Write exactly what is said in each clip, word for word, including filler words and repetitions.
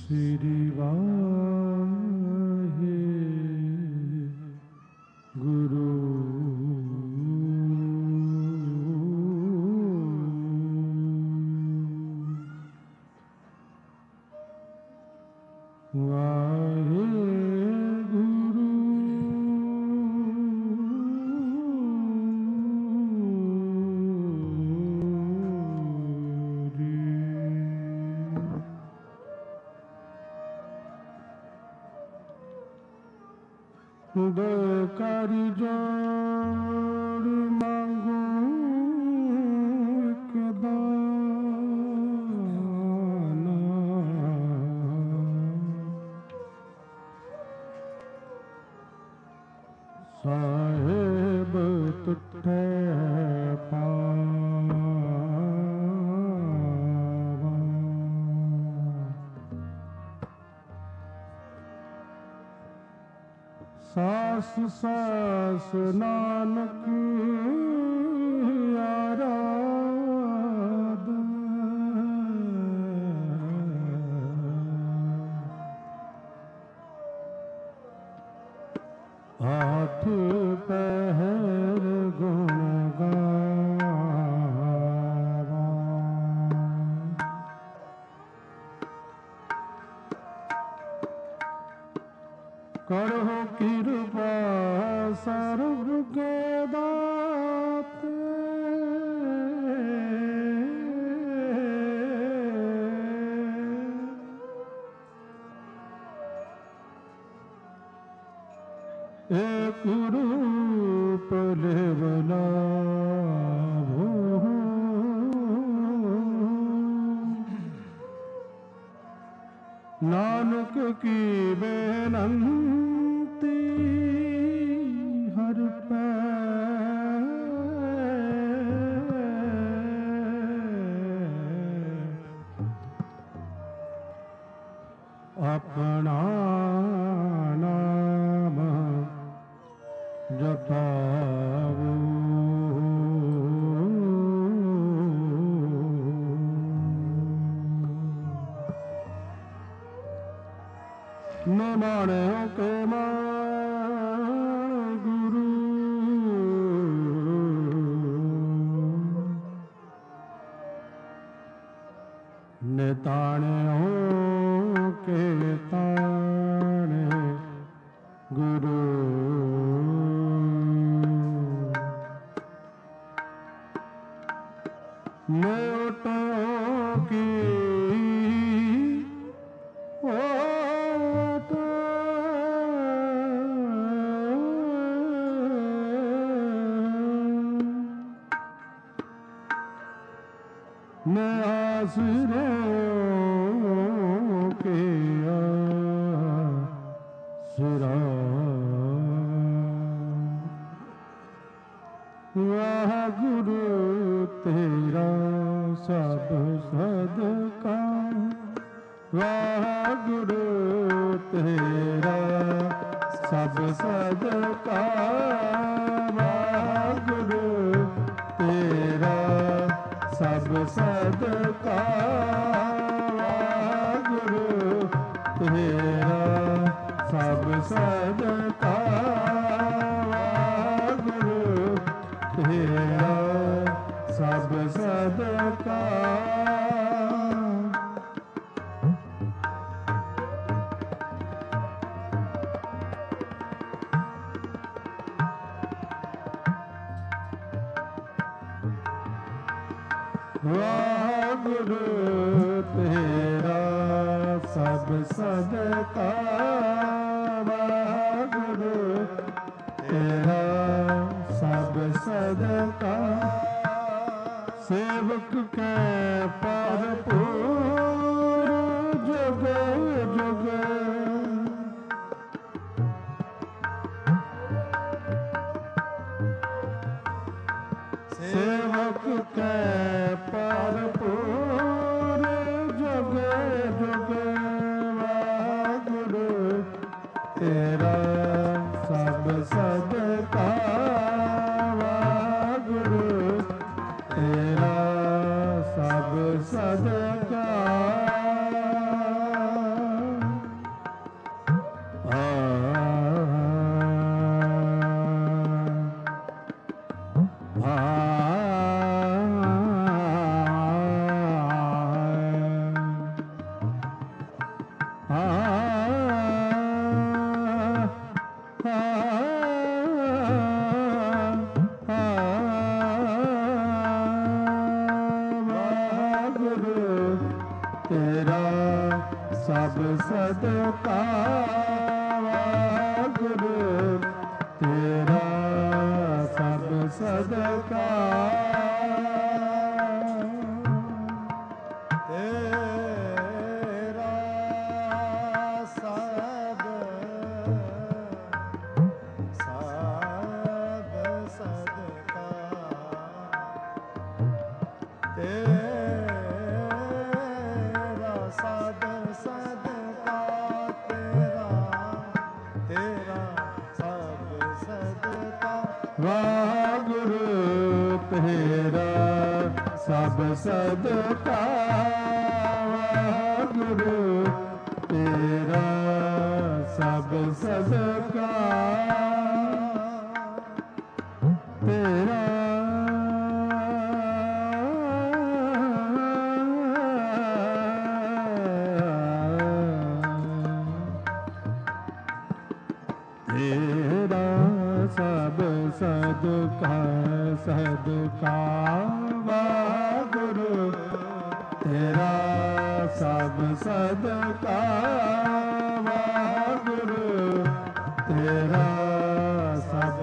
ਸ੍ਰੀ ਵਾਹਿਗੁਰੂ। ਵਾਹਿਗੁਰੂ ਦੇ ਕਰ ਜੋੜ ਮੰਗੂ ਇੱਕ ਦਾਨਾ, ਸਾਹਿਬ ਤੁਠੇ ਪਾਵਾ। ਸਾਸ ਸਾਸ ਨਾਨਕ ਆਰਾਧ, ਆਠ ਪਹਿਰ ਗੁਣ ਗਾਵਾ। ਕਰਹੁ ਕਿਰਪਾ ਸਰਬ ਕੇ ਦਾਤੇ, ਏਕ ਰੂਪ ਲਿਵ ਲਾਭੋ। ਨਾਨਕ ਕੀ ਬੇਨੰਤੀ ਹਰ ਪੈ, ਆਪਣਾ ਨਾਮ ਜਪਾਵੋ। ਨਿਮਾਣਿਓ ਕੇ ਮਾਣ ਗੁਰੂ, ਨਿਤਾਣਿਓ ਕੇ ਤਾਣੇ ਗੁਰੂ। ਮੋਟੋ ਕੀ ਓਟ, ਮੈਂ ਆਸਰੇ ਕੇ ਆਸਰਾ। ਵਾਹਿਗੁਰੂ ਤੇਰਾ ਸਭ ਸਦਕਾ, ਵਾਹਿਗੁਰੂ ਤੇਰਾ ਸਭ ਸਦਕਾ, ਵਾਹਿਗੁਰੂ ਤੇਰਾ ਸਭ ਸਦਕਾ, ਵਾਹਿਗੁਰੂ ਤੇਰਾ ਸਭ ਸਦਕਾ, ਵਾਹਿਗੁਰੂ ਤੇਰਾ ਸਭ ਸਦਕਾ। ਵਾਹਿਗੁਰੂ ਤੇਰਾ ਸਭ ਸਦਕਾ, ਵਾਹਿਗੁਰੂ ਤੇਰਾ ਸਭ ਸਦਕਾ। ਸੇਵਕ ਕੈ ਭਰਪੂਰ ਜੁਗ ਜੁਗ, ਸੇਵਕ ਕੈ ਭਰਪੂਰ ਜੁਗ ਜੁਗ। ਵਾਹਿਗੁਰੂ ਤੇਰਾ ਸਭ ਸਦਕਾ, ਵਾਹਿਗੁਰੂ ਤੇਰਾ ਸਭ ਸਦਕਾ। ਤੇਰਾ ਸਭ ਸਦਕਾਰ ਵਾਹਿਗੁਰੂ ਤੇਰਾ ਸਭ ਸਦਕਾਰ ਵਾਹਿਗੁਰੂ ਤੇਰਾ ਸਭ ਸਦਕਾਰ ਵਾਹਿਗੁਰੂ ਤੇਰਾ ਸਭ ਸਦਕਾਰ ਤੇਰਾ ਤੇਰਾ ਸਭ ਸਦਕਾਰ ਸਦਕਾਰ ਵਾਹਿਗੁਰੂ ਤੇਰਾ ਸਭ ਸਦਕਾਰ ਵਾਹਿਗੁਰੂ ਤੇਰਾ ਸਭ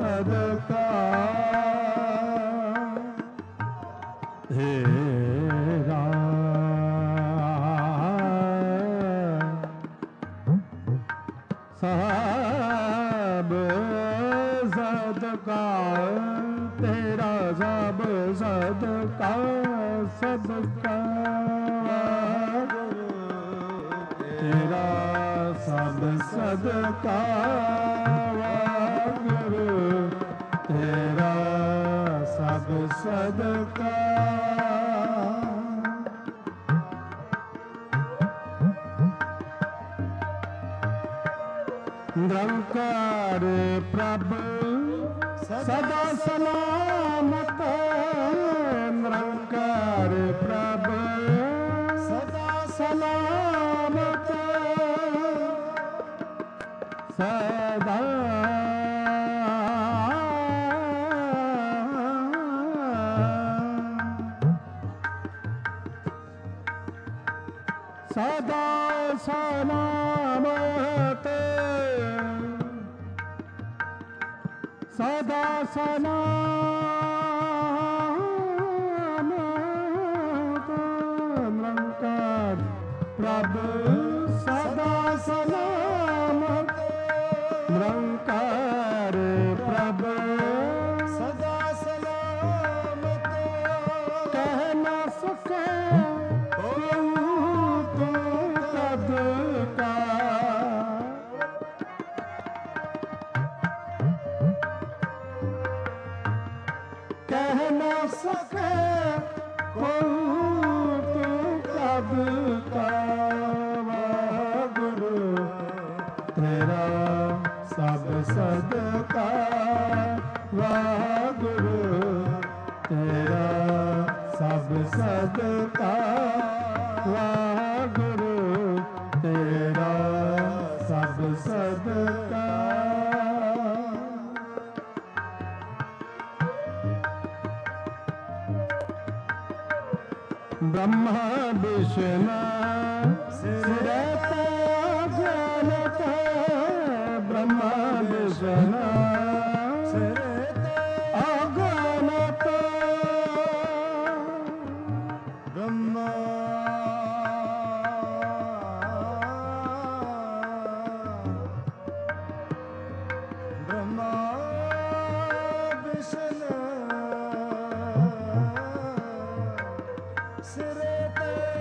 ਸਦਕਾਰ ਤੇਰਾ ਸਭ ਸਦਕਾਰ ਤੇਰਾ ਸਭ ਸਦਕਾਰ ਸਦਕਾਰ ਤੇਰਾ ਸਭ ਸਦਕਾਰ ਵਾਹਿਗੁਰੂ ਤੇਰਾ ਸਭ ਸਦਕਾਰ ਨਿਰੰਕਾਰ ਪ੍ਰਭ ਸਦਾ ਸਲਾਮਤ ਨਿਰੰਕਾਰ ਪ੍ਰਭ ਸਦਾ ਸਲਾਮਤ ਸਦਾ ਸਦਾ ਸਲਾਮਤ ਸਦਾ ਸਲਾਮਤ ਨਿਰੰਕਾਰ ਪ੍ਰਭ ਸਦਾ ਸਲਾਮਤ ਨਿਰੰਕਾਰ ਪ੍ਰਭ ਸਦਾ ਸਲਾਮਤ ਕਹਿ ਨਾ ਸਕੇ ਤੂੰ ਕਦ ਕਾ ਕਹਿ ਨਾ ਸਕੇ ਕੋਈ ਤੂੰ ਕਦ ਕਾ ਵਾਹਿਗੁਰੂ ਤੇਰਾ ਸਭ ਸਦਕਾਰ ਵਾਹਿਗੁਰੂ ਤੇਰਾ ਸਭ ਸਦਕਾਰ ਵਾਹਿਗੁਰੂ ਤੇਰਾ ਸਭ ਸਦਕਾਰ ब्रह्मा विष्णु सिरत जलत ब्रह्मा विष्णु सिरत अगणत ब्रह्मा ब्रह्मा विष्णु सिरत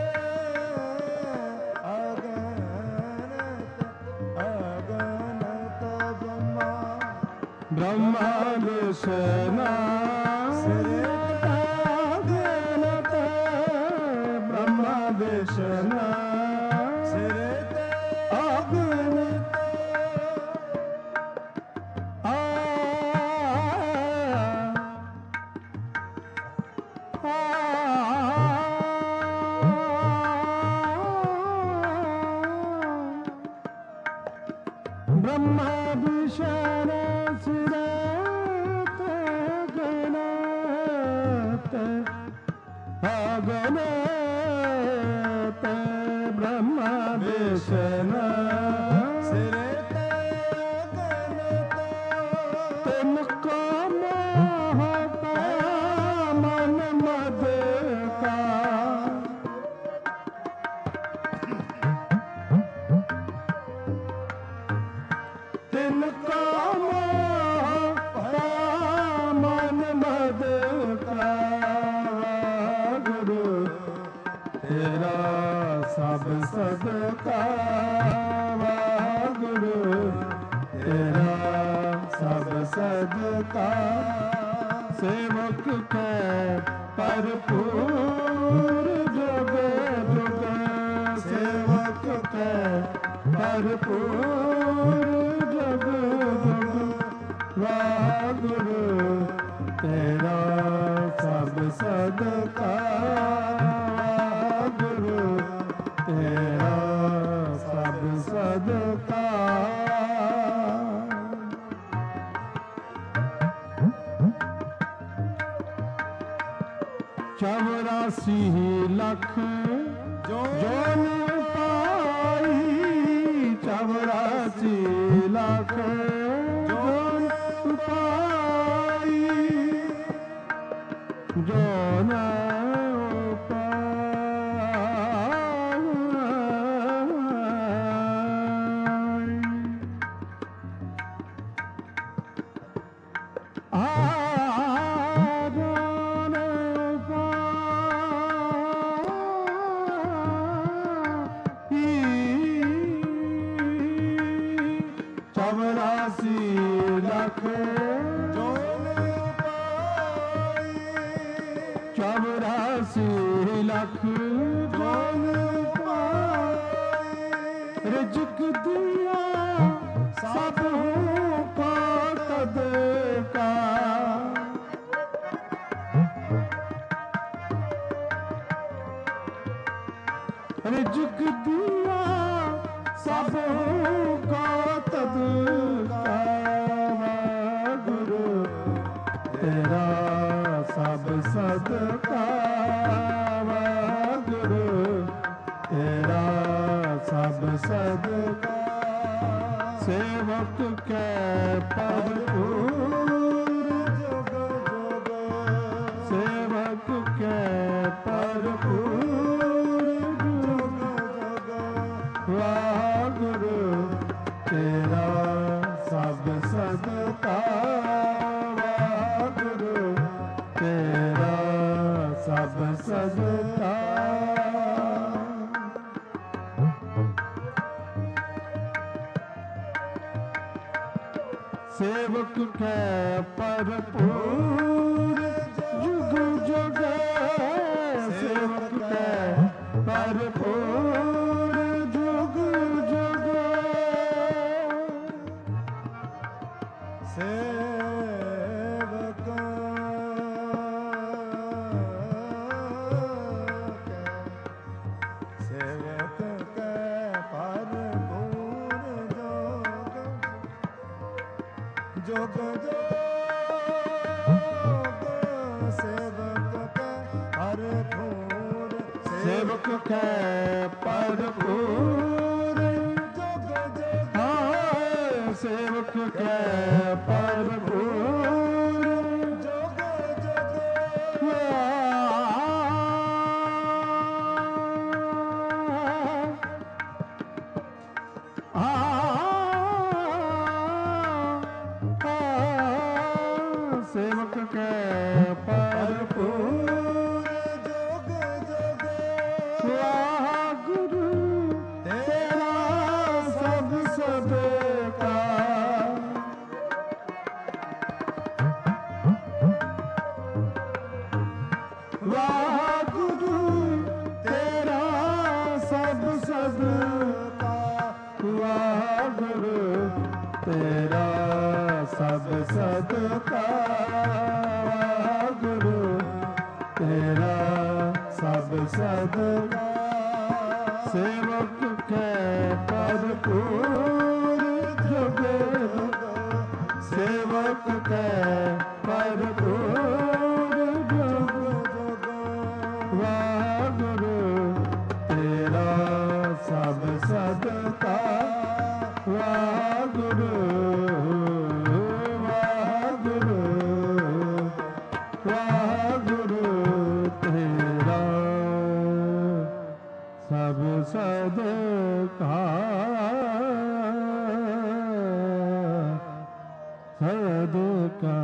अगणत अगणत ब्रह्मा ब्रह्मा विष्णु सिरत अगणत ब्रह्मा विष्णु सिरत अगणत आ ब्रह्मा विष्णु सिरत गणत अगणत ਕ੍ਰਿਸ਼ਨ ਸਿਰ ਤੇ ਅਗਨ ਤਿਨ ਕਾ ਮੋਹ ਪਾਇਆ ਮਨ ਮਦ ਕਾ ਤਿਨ ਕਾ ਮੋਹ ਪਾਇਆ ਮਨ ਮਦ ਕਾ ਗੁਰੂ ਤੇਰਾ ਸਭ ਸਦਕਾ ਵਾਹਿਗੁਰੂ ਤੇਰਾ ਸਭ ਸਦਕਾ ਸੇਵਕ ਕੈ ਭਰਪੂਰ ਜੁਗ ਜੁਗ ਸੇਵਕ ਕੈ ਭਰਪੂਰ ਜੁਗ ਜੁਗ ਵਾਹਿਗੁਰੂ ਤੇਰਾ ਸਭ ਸਦਕਾ ਵਾਹਿਗੁਰੂ ਤੇਰਾ ਸਭ ਸਦਕਾ ਚੌਰਾਸੀ ਲੱਖ ਜੋਨ ਪਾਈ ਚੌਰਾਸੀ ਲੱਖ ਜੋਨ ਪਾਈ ਜੋਨ ਚੌਰਾਸੀ ਲੱਖ ਜੋਨ ਪਾਈ ਚੌਰਾਸੀ ਲੱਖ ਜੋਨ ਪਾਈ ਰਿਜਕ ਦਿਆ ਸਭ ਕੋ ਤਦ ਕਾ ਰਿਜਕ ਦਿਆ ਸਭ ਕੋ ਤਦ ਕਾ ਵਾਹਿਗੁਰੂ ਤੇਰਾ ਸਭ ਸਦਕਾ ਵਾਹਿਗੁਰੂ ਤੇਰਾ ਸਭ ਸਦਕਾ ਸੇਵਕ ਕੈ ਭਰਪੂਰ ਜੁਗ ਜੁਗ ਸੇਵਕ ਕੈ ਭਰਪੂਰ ਜੁਗ ਜੁਗ ਵਾਹਿਗੁਰੂ ਤੇਰਾ ਸਭ ਸਦਕਾ ਵਾਹਿਗੁਰੂ ਤੇਰਾ ਸਭ ਸਦਕਾ ਸੇਵਕ ਕੈ ਭਰਪੂਰ ਜੁਗ ਜੁਗ ਸੇਵਕ ਕੈ ਭਰਪੂਰ ਜੁਗ ਜੁਗ ਸੇਵਕ ਸੇਵਕ ਕੈ ਭਰਪੂਰ ਜੋਗ ਜੋਗ ਜੋਗ ਸੇਵਕ ਕੈ ਭਰਪੂਰ ਸੇਵਕ ਕੈ ਭਰਪੂਰ ਜੋਗ ਜੋਗ ਹਾਂ ਸੇਵਕ ਕੈ ਭਰਪੂਰ ਜੋਗ ਜੋਗ ਸੇਵਕ ਕੈ ਭਰਪੂਰ ਜੋਗ ਜੋਗ ਵਾਹਿਗੁਰੂ ਤੇਰਾ ਸਭ ਸਦਕਾ ਵਾਹਿਗੁਰੂ ਤੇਰਾ ਸਭ ਸਦਕਾ ਵਾਹਿਗੁਰੂ ਤੇਰਾ ਸਭ ਸਦਕਾ ਵਾਹਿਗੁਰੂ ਤੇਰਾ ਸਭ ਸਦਕਾ ਸੇਵਕ ਕੈ ਭਰਪੂਰ ਜੁਗ ਸੇਵਕ ਕੈ ਭਰਪੂਰ ਜੁਗ ਵਾਹਿਗੁਰੂ ਤੇਰਾ ਸਭ ਸਦ ਸਦਕਾ ਸਦਕਾ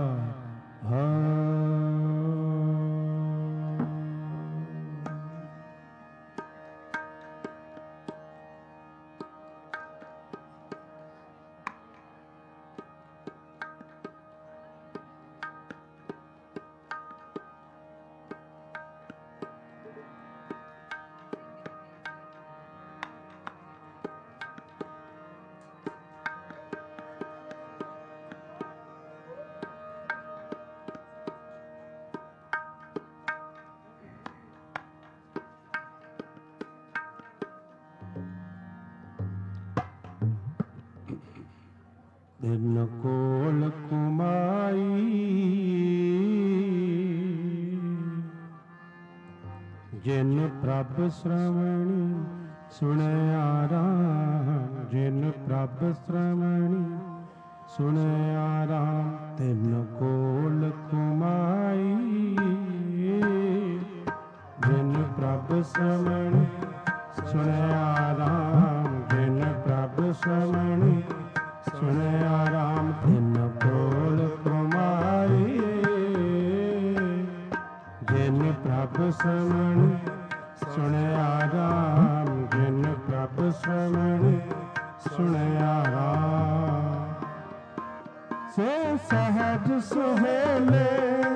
ਦਿਨ ਕੋਲ ਕੁਮਾਈ ਜਿਨ ਪ੍ਰਭ ਸ਼੍ਰਵਣੀ ਸੁਣਿਆ ਰਾਮ ਜਿਨ ਪ੍ਰਭ ਸ਼੍ਰਵਣੀ ਸੁਣਿਆ ਰਾਮ ਤਿਨ ਕੋਲ ਕੁਮਾਈ ਜਿਨ ਪ੍ਰਭ ਸ਼੍ਰਵਣੀ ਸੁਣਿਆ ਰਾਮ ਜਿਨ ਪ੍ਰਭ ਸ਼੍ਰਵਣੀ ਸੁਣਿਆ ਰਾਮ ਤਿਨ ਕੋਲ ਕੁਮਾਈ ਜਿਨ ਪ੍ਰਭ ਸ਼੍ਰਵਣੀ ਸੁਣਿਆ ਰਾਮ ਜਿਨ ਪ੍ਰਭ ਸ਼੍ਰਵਣੀ ਸੁਣਿਆ ਰਾਮ ਸੇ ਸਹਜ ਸੁਹੇਲੇ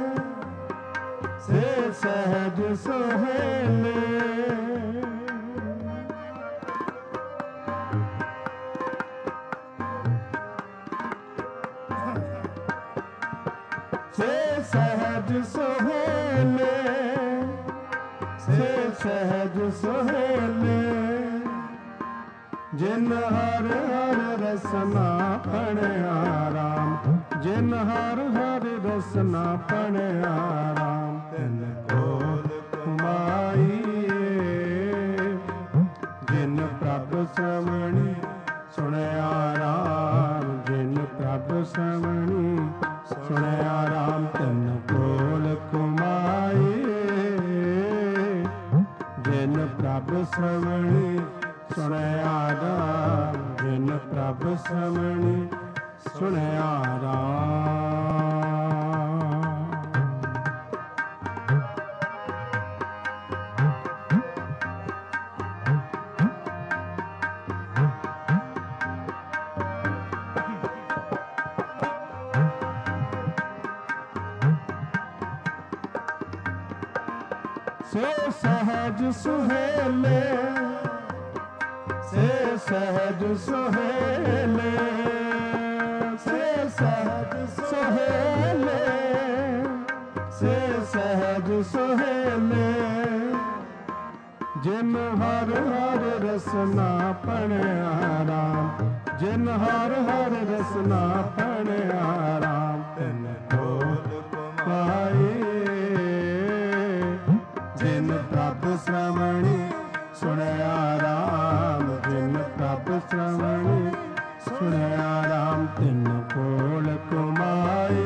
ਸੇ ਸਹਜ ਸੁਹੇਲੇ ਸੇ ਸਹਜ ਸੁਹੇਲੇ ਸੇ ਸਹਜ ਸੁਹੇਲੇ ਜਿਨ ਹਰ ਹਰ ਰਸਨਾ ਪੜਿਆ ਰਾਮ ਜਿਨ ਹਰ ਹਰ ਰਸਨਾ ਪੜਿਆ ਰਾਮ ਤਿਨ ਕੋਲ ਕੁਮਾਈ ਜਿਨ ਪ੍ਰਭ ਸ਼੍ਰਵਣੀ ਸੁਣਿਆ ਰਾਮ ਜਿਨ ਪ੍ਰਭ ਸ਼੍ਰਵਣੀ ਸੁਣਿਆ ਰਾਮ ਤਿਨ ਕੋਲ ਕੁਮਾਈ ਜਿਨ ਪ੍ਰਭ ਸ਼੍ਰਵਣੀ ਸੁਣਿਆ ਰਾਮ ਜਿਨ ਪ੍ਰਭ ਸ਼੍ਰਵਣੀ ਸੁਣਿਆ ਰਾਮ ਸੇ ਸਹਜ ਸੁਹੇਲੇ ਸੇ ਸਹਜ ਸੁਹੇਲੇ ਸੇ ਸਹਜ ਸੁਹੇਲੇ ਸੇ ਸਹਜ ਸੁਹੇਲੇ ਜਿਨ ਹਰ ਹਰ ਰਸਨਾ ਪੜਿਆ ਰਾਮ ਜਿਨ ਹਰ ਹਰ ਰਸਨਾ ਪੜਿਆ ਰਾਮ ਤਿਨ ਕੋਲ ਕੁਮਾਈ ਜਿਨ ਪ੍ਰਭ ਸ਼੍ਰਵਣੀ ਸੁਣਿਆ ਰਾਮ ਜਿਨ ਪ੍ਰਭ ਸ਼੍ਰਵਣੀ ਸੁਣਿਆ ਰਾਮ ਤਿਨ ਕੋਲ ਕੁਮਾਈ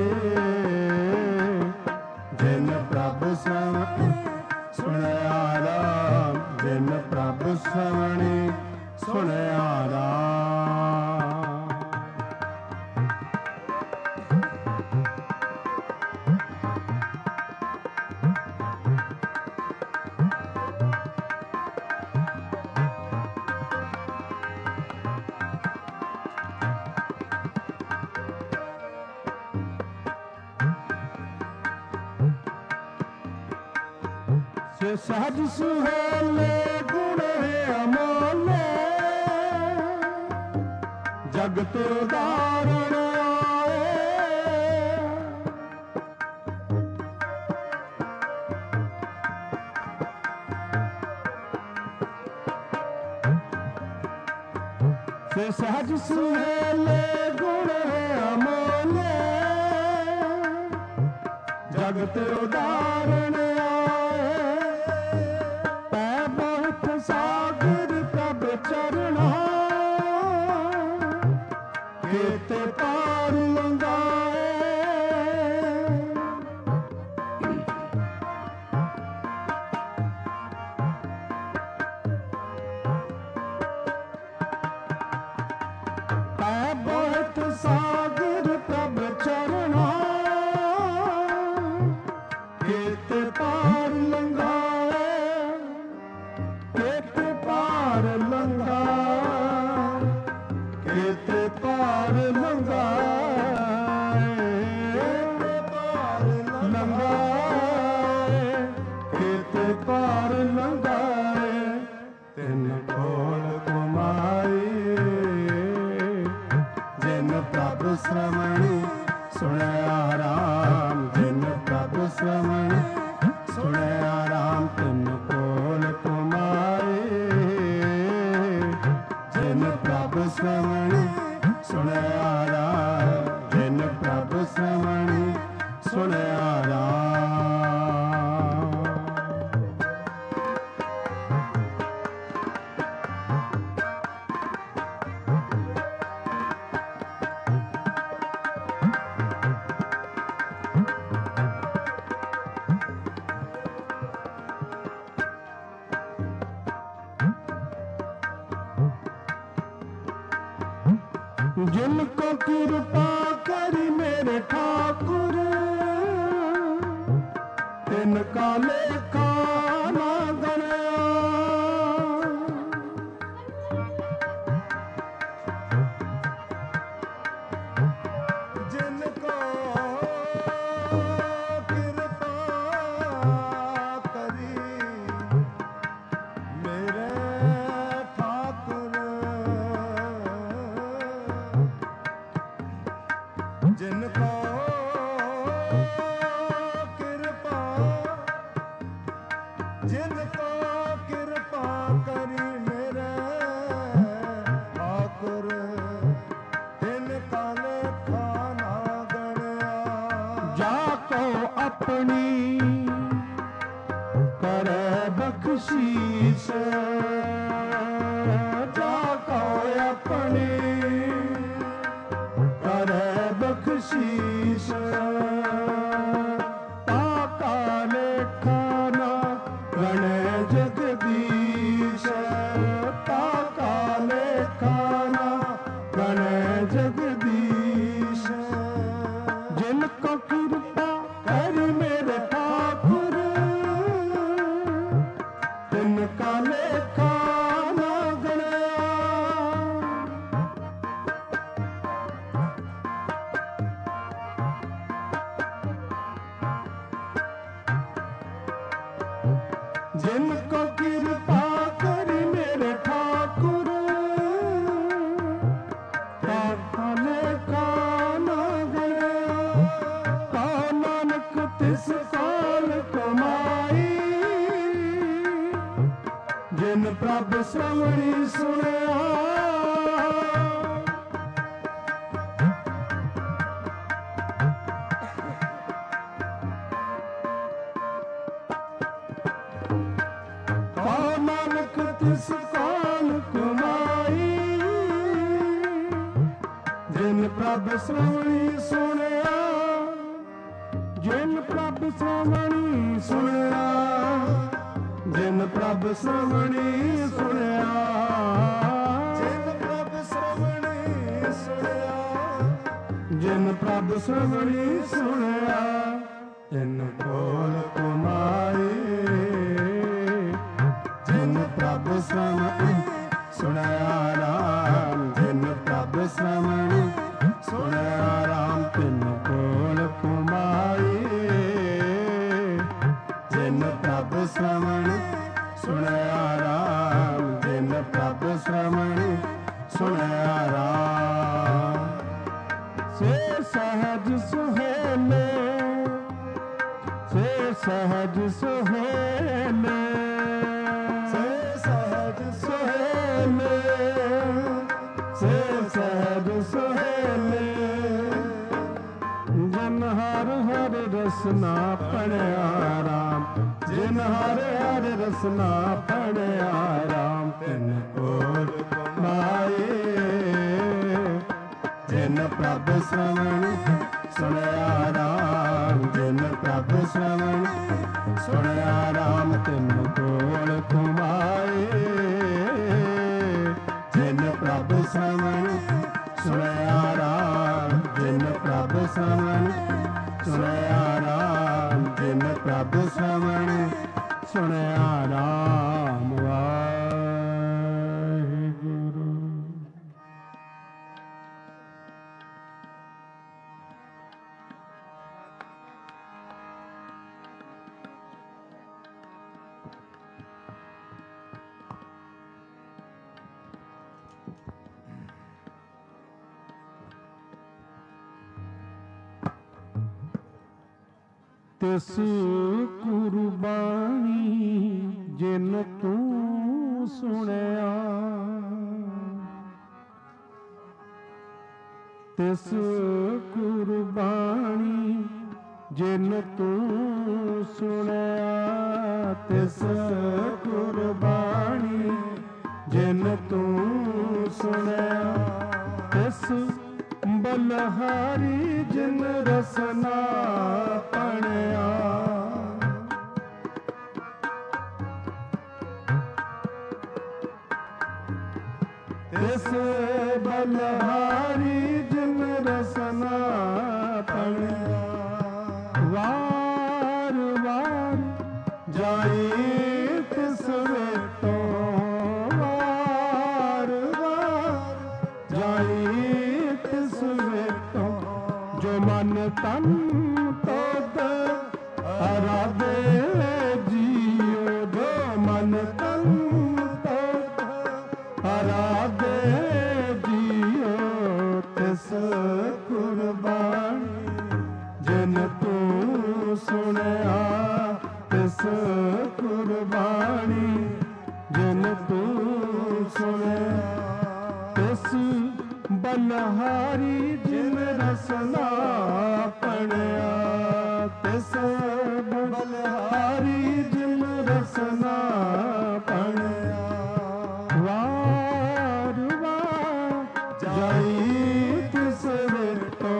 ਜਿਨ ਪ੍ਰਭ ਸ਼੍ਰਵਣੀ ਸੁਣਿਆ ਰਾਮ ਜਿਨ ਪ੍ਰਭ ਸ਼੍ਰਵਣੀ ਸੁਣਿਆ ਰਾਮ ਸੇ ਸਹਜ ਸੁਹੇਲੇ ਗੁਣ ਅਮੋਲੇ ਜਗਤ ਉਦਾਹਰਣ ਆਏ ਸੇ ਸਹਜ ਸੁਹੇਲੇ ਗੁਣ ਅਮੋਲੇ ਜਗਤ ਉਦਾਹਰਣ ਸਾਗਰ ਪ੍ਰਭ ਚਰਣਾ ਕੀਤੇ ਪਾਰ ਲੰਘਾਏ ਪਾਰ ਲੰਘਾ ਕਿਤੇ ਪਾਰ ਲੰਘਾ ਪਾਰ ਲੰਘਾ ਕਿਤੇ ਪਾਰ ਲੰਘਾ ਤਿੰਨ ਕੋਲ ਕਮਾਈ ਜਿਨ ਪ੍ਰਭ ਸ਼ਰਵਣ ਸੁਣਿਆ ਰਾਮ ਜਿਨ ਪ੍ਰਭ ਸ਼ਰਵਣ ਸੁਣਿਆ ਰਾਮ ਤਿੰਨ ਕੋਲ ਕਮਾਏ ਜਿਨ ਪ੍ਰਭ ਸ਼ਰਵਣ ਸੁਣਿਆ ਰਾਮ ਜਿਨ ਪ੍ਰਭ ਸ਼ਰਵਣ ਸੁਣਿਆ ਰਾਮ जिन को कृपा करी मेरे ठाकुर तिन का लेखा ना गणया जिनको कृपा करी मेरे ठाकुर जिनको कृपा जिनको कृपा करी मेरे ठाकुर तिनका लेखा ना गणया जाको अपनी करे बख्शीश जाको अपनी करे बख्शीश ताका लेखा ना गणे जगदीश ताका लेखा ना गणे जगदीश जिनको कृपा कर मेरे ठाकुर तिनका लेखा ना गणया जिनको कृपा करी मेरे ठाकुर ताका लेखा ना गणया ता नानक तिस काल कमाई जिन प्रभ श्रवणी सुनिया नानक तिस काल कमाई जिन प्रभ श्रवणी सुनिया जिन प्रभ श्रवणी सुनिया जिन प्रभ श्रवणी सुनिया जिन प्रभ श्रवणी सुनिया जिन प्रभ श्रवणी सुनिया तिन कोल कमाई जिन प्रभ श्रवण सुनया राम जिन प्रभ श्रवण सुनया राम तिन कोल कमाई जिन प्रभ श्रवण सुनया राम जिन प्रभ श्रवण सुनया राम से सहज सुहेले से सहज सुहेले से सहज सुहेले से सहज सुहेले जन हर हर रसना पढ़या राम जिन हर हर रसना पढ़या राम तिन कोल कमाए जिन प्रभ श्रवण सुनया राम जिन प्रभ श्रवण सुनया राम तिन कोल कमाए जिन प्रभ श्रवण सुनया राम जिन प्रभ श्रवण सुनया राम जिन प्रभ श्रवण सुनया राम वाह ਤਿਸ ਕੁਰਬਾਨੀ ਜਿਨ ਤੂੰ ਸੁਣਿਆ, ਤਿਸ ਕੁਰਬਾਨੀ ਜਿਨ ਤੂੰ ਸੁਣਿਆ, ਤਿਸ ਕੁਰਬਾਨੀ ਜਿਨ ਤੂੰ ਸੁਣਿਆ, ਤਿਸ ਬਲਹਾਰੀ ਜਿਨ ਰਸਨਾ ਪਣਿਆ, ਤਿਸ ਬਲਹਾਰੀ ਜਿਨ ਰਸਨਾ ਪਣਿਆ, ਵਾਰ ਵਾਰ ਜਾਈ ਤਿਸ ਵੇਤੋਂ, ਵਾਰ ਵਾਰ ਜਾਈ ਤਿਸ ਵੇਤੋਂ, ਜੋ ਮਨ ਤਨ ਤੋਦ ਅਰਾਧੇ ਜੀਉ, ਜੋ ਮਨ ਤਨ ਤੋਦ ਅਰਾਧੇ ਜੀਉ, ਤਿਸ ਕੁਰਬਾਨੀ ਜਿਨ ਤੂੰ ਸੁਣਿਆ, ਤਿਸ ਕੁਰਬਾਨੀ ਜਿਨ ਤੂੰ ਸੁਣਿਆ, ਤਿਸ ਬਲਹਾਰੀ ਜਿਨ ਰਸਨਾ ਪਣਿਆ, ਤਿਸ ਬਲਹਾਰੀ ਜਿਨ ਰਸਨਾ ਪਣਿਆ, ਵਾਰ ਵਾਰ ਜਾਈ ਤਿਸ ਵੇਤੋਂ,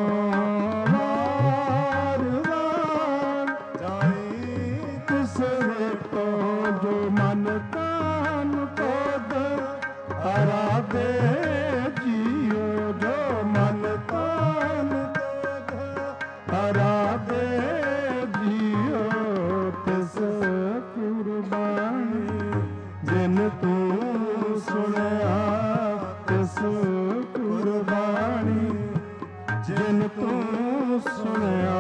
ਵਾਰ ਵਾਰ ਜਾਈ ਤਿਸ ਵੇਤੋਂ, ਜੋ ਮਨ ਤਨ ਤੋਦ ਅਰਾਧੇ ਜੀਉ, ਜੋ ਮਨ ਤਨ ਤੋਦ ਅਰਾਧੇ ਜੀਉ, ਤਿਸ ਕੁਰਬਾਨੀ ਜਿਨ ਤੂੰ ਸੁਣਿਆ, ਤਿਸ ਕੁਰਬਾਨੀ ਜਿਨ ਤੂੰ ਸੁਣਿਆ।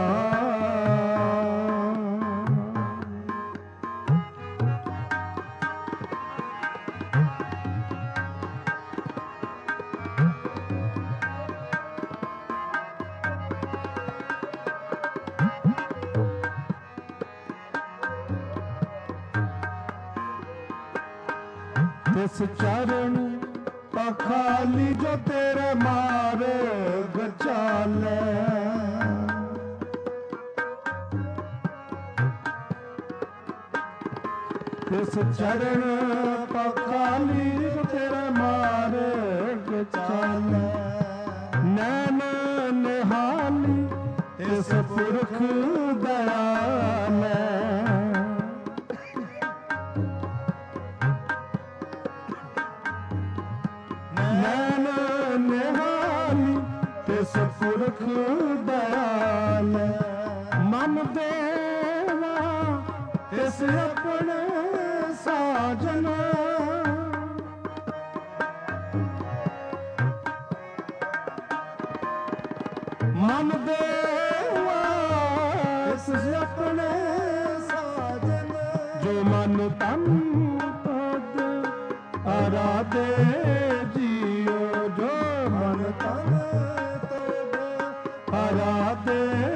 ਤਿਸ ਚਰਨ ਪਖਾਲੀ ਜੋ ਤੇਰੇ ਮਾਰਗ ਚਾਲੇ, ਤਿਸ ਚਰਨ ਪਖਾਲੀ ਜੋ ਤੇਰੇ ਮਾਰਗ ਚਾਲੇ, ਨੈਣ ਨਿਹਾਲੀ ਤਿਸ ਪੁਰਖ ਦਇਆਲੇ, ਨੈਣ ਨਿਹਾਲੀ ਤਿਸ ਪੁਰਖ ਦਇਆਲੇ, ਮਨ ਦੇਵਾ ਤਿਸ ਆਪਣੇ ਸਾਜਨ, ਮਨ ਦੇਵਾ ਤਿਸ ਆਪਣੇ ਸਾਜਨ, ਜੋ ਮਨ ਤਨ ਤੋਦ ਅਰਾਧੇ ਜੀਉ, ਜੋ ਮਨ ਤਨ ਤੋਦ ਅਰਾਧੇ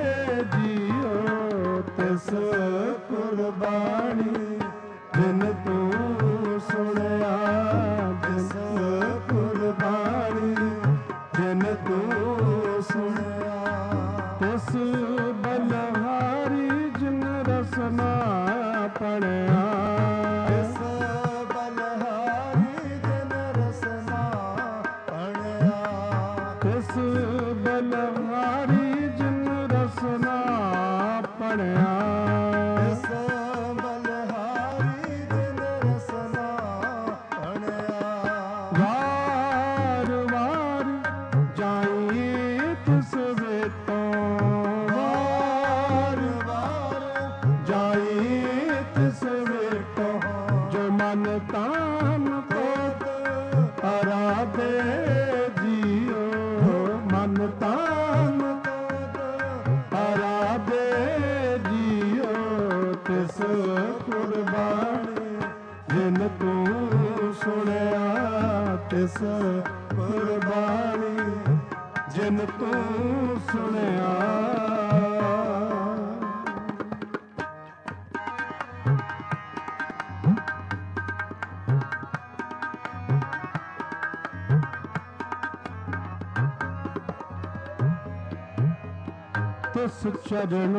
ਜੀਉ, ਤਿਸ ਕੁਰਬਾਨੀ ਜਿਨ ਤੂੰ ਸੁਣਿਆ, ਤਿਸ ਕੁਰਬਾਨੀ ਜਿਨ ਤੂੰ ਸੁਣਿਆ, ਤਿਸ ਬਲਹਾਰੀ ਜਿਨ ਰਸਨਾ ਪਣਿਆ, ਤਿਸ ਬਲਹਾਰੀ ਜਿਨ ਰਸਨਾ ਪਣਿਆ, ਤਿਸ ਬਲਹਾਰੀ ਜਿਨ ਰਸਨਾ ਪਣਿਆ, ਤਿਸ ਬਲਹਾਰੀ ਜਿਨ ਰਸਨਾ ਪਣਿਆ, ਵਾਰ ਵਾਰ ਜਾਈ ਤਿਸ ਵੇਤੋਂ, ਵਾਰ ਵਾਰ ਜਾਈ ਤਿਸ ਵੇਤੋਂ, ਜੋ ਮਨ ਤਨ ਤੋਦ ਅਰਾਧੇ ਜੀਉ, ਮਨ ਤਨ ਤੋਦ ਅਰਾਧੇ ਜੀਉ, ਤਿਸ ਕੁਰਬਾਨੀ ਜਿਨ ਤੂੰ ਸੁਣਿਆ, ਤਿਸ ਕੁਰਬਾਨੀ ਜਿਨ ਤੂੰ ਸੁਣਿਆ। ਤਿਸ ਚਰਨ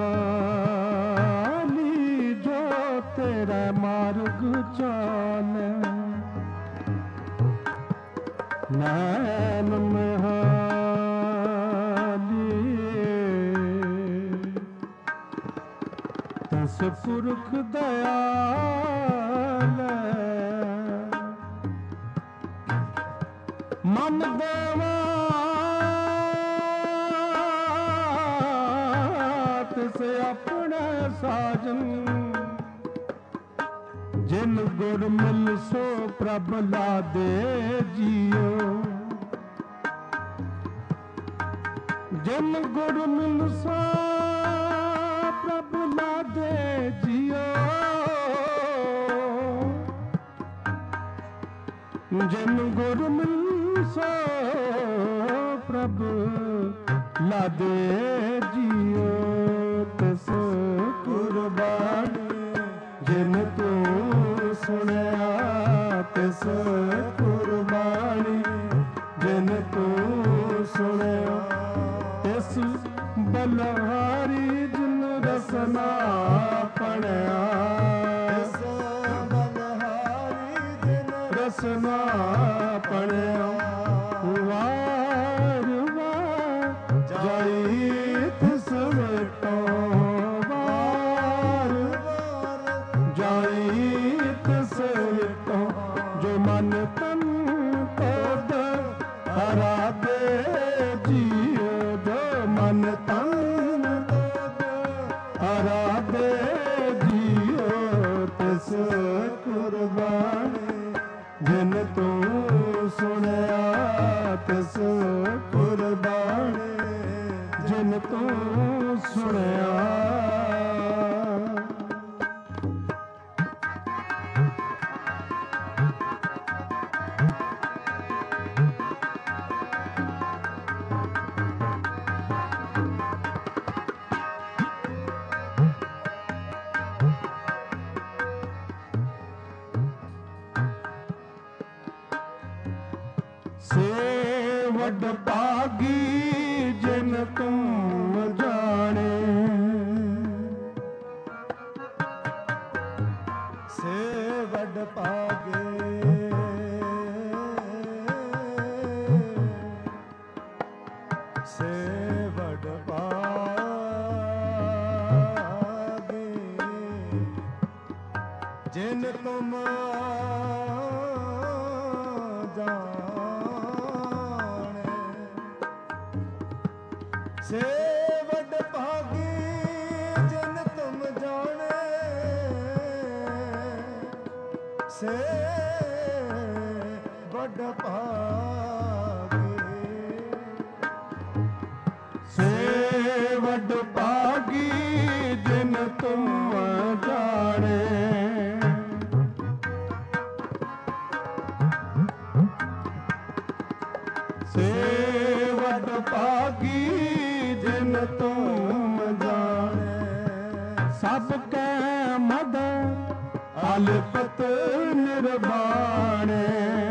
ਪਖਾਲੀ ਜੋ ਤੇਰਾ ਮਾਰਗ ਚਾਲੇ ਨੈਣ ਮਹਾਲੀ ਤਿਸ ਪੁਰਖ ਦਇਆਲ ਮਨ ਦੇਵਾ ਤਿਸ ਆਪਣੇ ਸਾਜਨ ਜਿਨ ਗੁਰ ਮਿਲ ਸੋ ਪ੍ਰਭ ਲਾਦੇ ਜੀਓ ਜਿਨ ਗੁਰ ਮਿਲ ਸੋ ਪ੍ਰਭ ਲਾਦੇ ਜੀਓ ਜਿਨ ਗੁਰ ਮਿਲ ਸੋ ਪ੍ਰਭ ਲਾਦੇ ਜੀਓ ਤਿਸ ਕੁਰਬਾਨੀ ਜਿਨ ਤੂੰ ਸੁਣਿਆ ਤਿਸ ਕੁਰਬਾਨੀ ਜਿਨ ਤੂੰ ਸੁਣਿਆ ਤਿਸ ਬਲਹਾਰੀ ਜਿਨ ਰਸਨਾ ਪੜਿਆ ਤਿਸ ਬਲਹਾਰੀ ਜਿਨ ਰਸਨਾ ਪੜਿਆ ਵਾਰ ਵਾਰ ਜਾਈ ਤਿਸ ਵੇਟੋ ਵਾਰ ਵਾਰ ਜਾਈ ਤਿਸ ਵੇਟੋ ਜੋ ਮਨ ਤਨ ਤੋਦ ਆਰਾਧੇ ਜੀਓ ਜੋ ਮਨ ਤਨ ਤੋਦ ਆਰਾਧੇ ਜੀਓ ਤਿਸ ਕੁਰਬਾਨੀ ਜਿਨ ਤੂੰ ਸੁਣਿਆ ਤਿਸ ਕੁਰਬਾਨੀ ਜਿਨ ਤੂੰ ਸੁਣਿਆ ਸੇ ਵੱਡ ਭਾਗੀ ਜਿਨ ਤੁਮ ਜਾਣੇ ਸੇ ਵੱਡ ਭਾਗੇ ਸੇ ਵੱਡ ਭਾਗੇ ਜਿਨ ਤੁਮ ਸੇ ਵੱਡ ਭਾਗੀ ਜਿਨ ਤੁਮ ਜਾਣੇ ਸੇ ਵੱਡ ਭਾਗੀ ਸੇ ਵੱਡ ਭਾਗੀ ਜਿਨ ਤੁਮ ਜਾਣੇ ਸੇ ਵੱਡ ਭਾਗੀ ਜਿਨ ਤੁਮ ਜਾਣੇ ਸਭ ਕੈ ਮਦ ਅਲਪਤ ਨਿਰਵਾਣੇ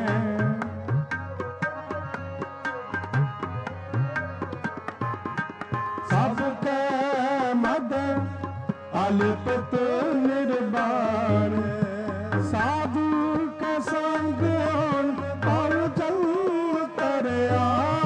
ਸਭ ਕੈ ਮਦ ਅਲਪਤ ਨਿਰਵਾਣੇ ਸਾਧੂ ਕੈ ਸੰਗ ਪਰ ਚਲ ਤਰਿਆ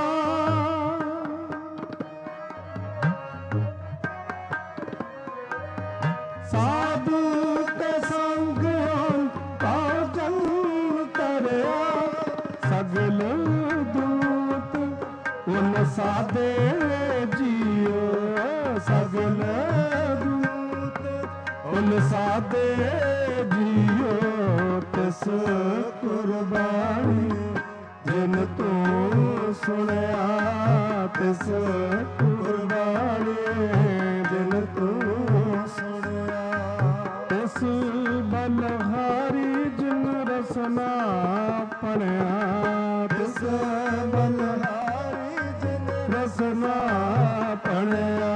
ਸਾਧੂ ਕੇ ਸੰਗ ਪਾਜਨ ਤਰਿਆ ਸਗਲ ਦੂਤ ਉਨ ਸਾਦੇ ਜੀਓ ਸਗਲ ਦੂਤ ਉਨ ਸਾਦੇ ਜੀਓ ਤਿਸ ਕੁਰਬਾਨੀ ਜਿਨ ਤੂੰ ਸੁਣਿਆ ਤਿਸ ਕੁਰਬਾਨੀ ਜਿਨ ਤੂੰ ਸੁਣਿਆ ਤਿਸ ਬਲਹਾਰੀ ਜਿਨ ਰਸਨਾ ਪੜਿਆ ਤਿਸ ਬਲਹਾਰੀ ਜਿਨ ਰਸਨਾ ਪੜਿਆ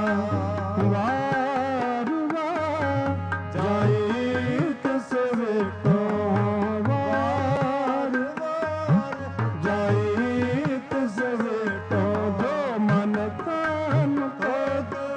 ਵਾਰ ਵਾਰ ਜਾਈ ਤਿਸ ਵੇਟੋ ਵਾਰ ਵਾਰ ਜਾਈ ਤਿਸ ਵੇਟੋ ਜੋ ਮਨ ਤਨ ਕੋਦ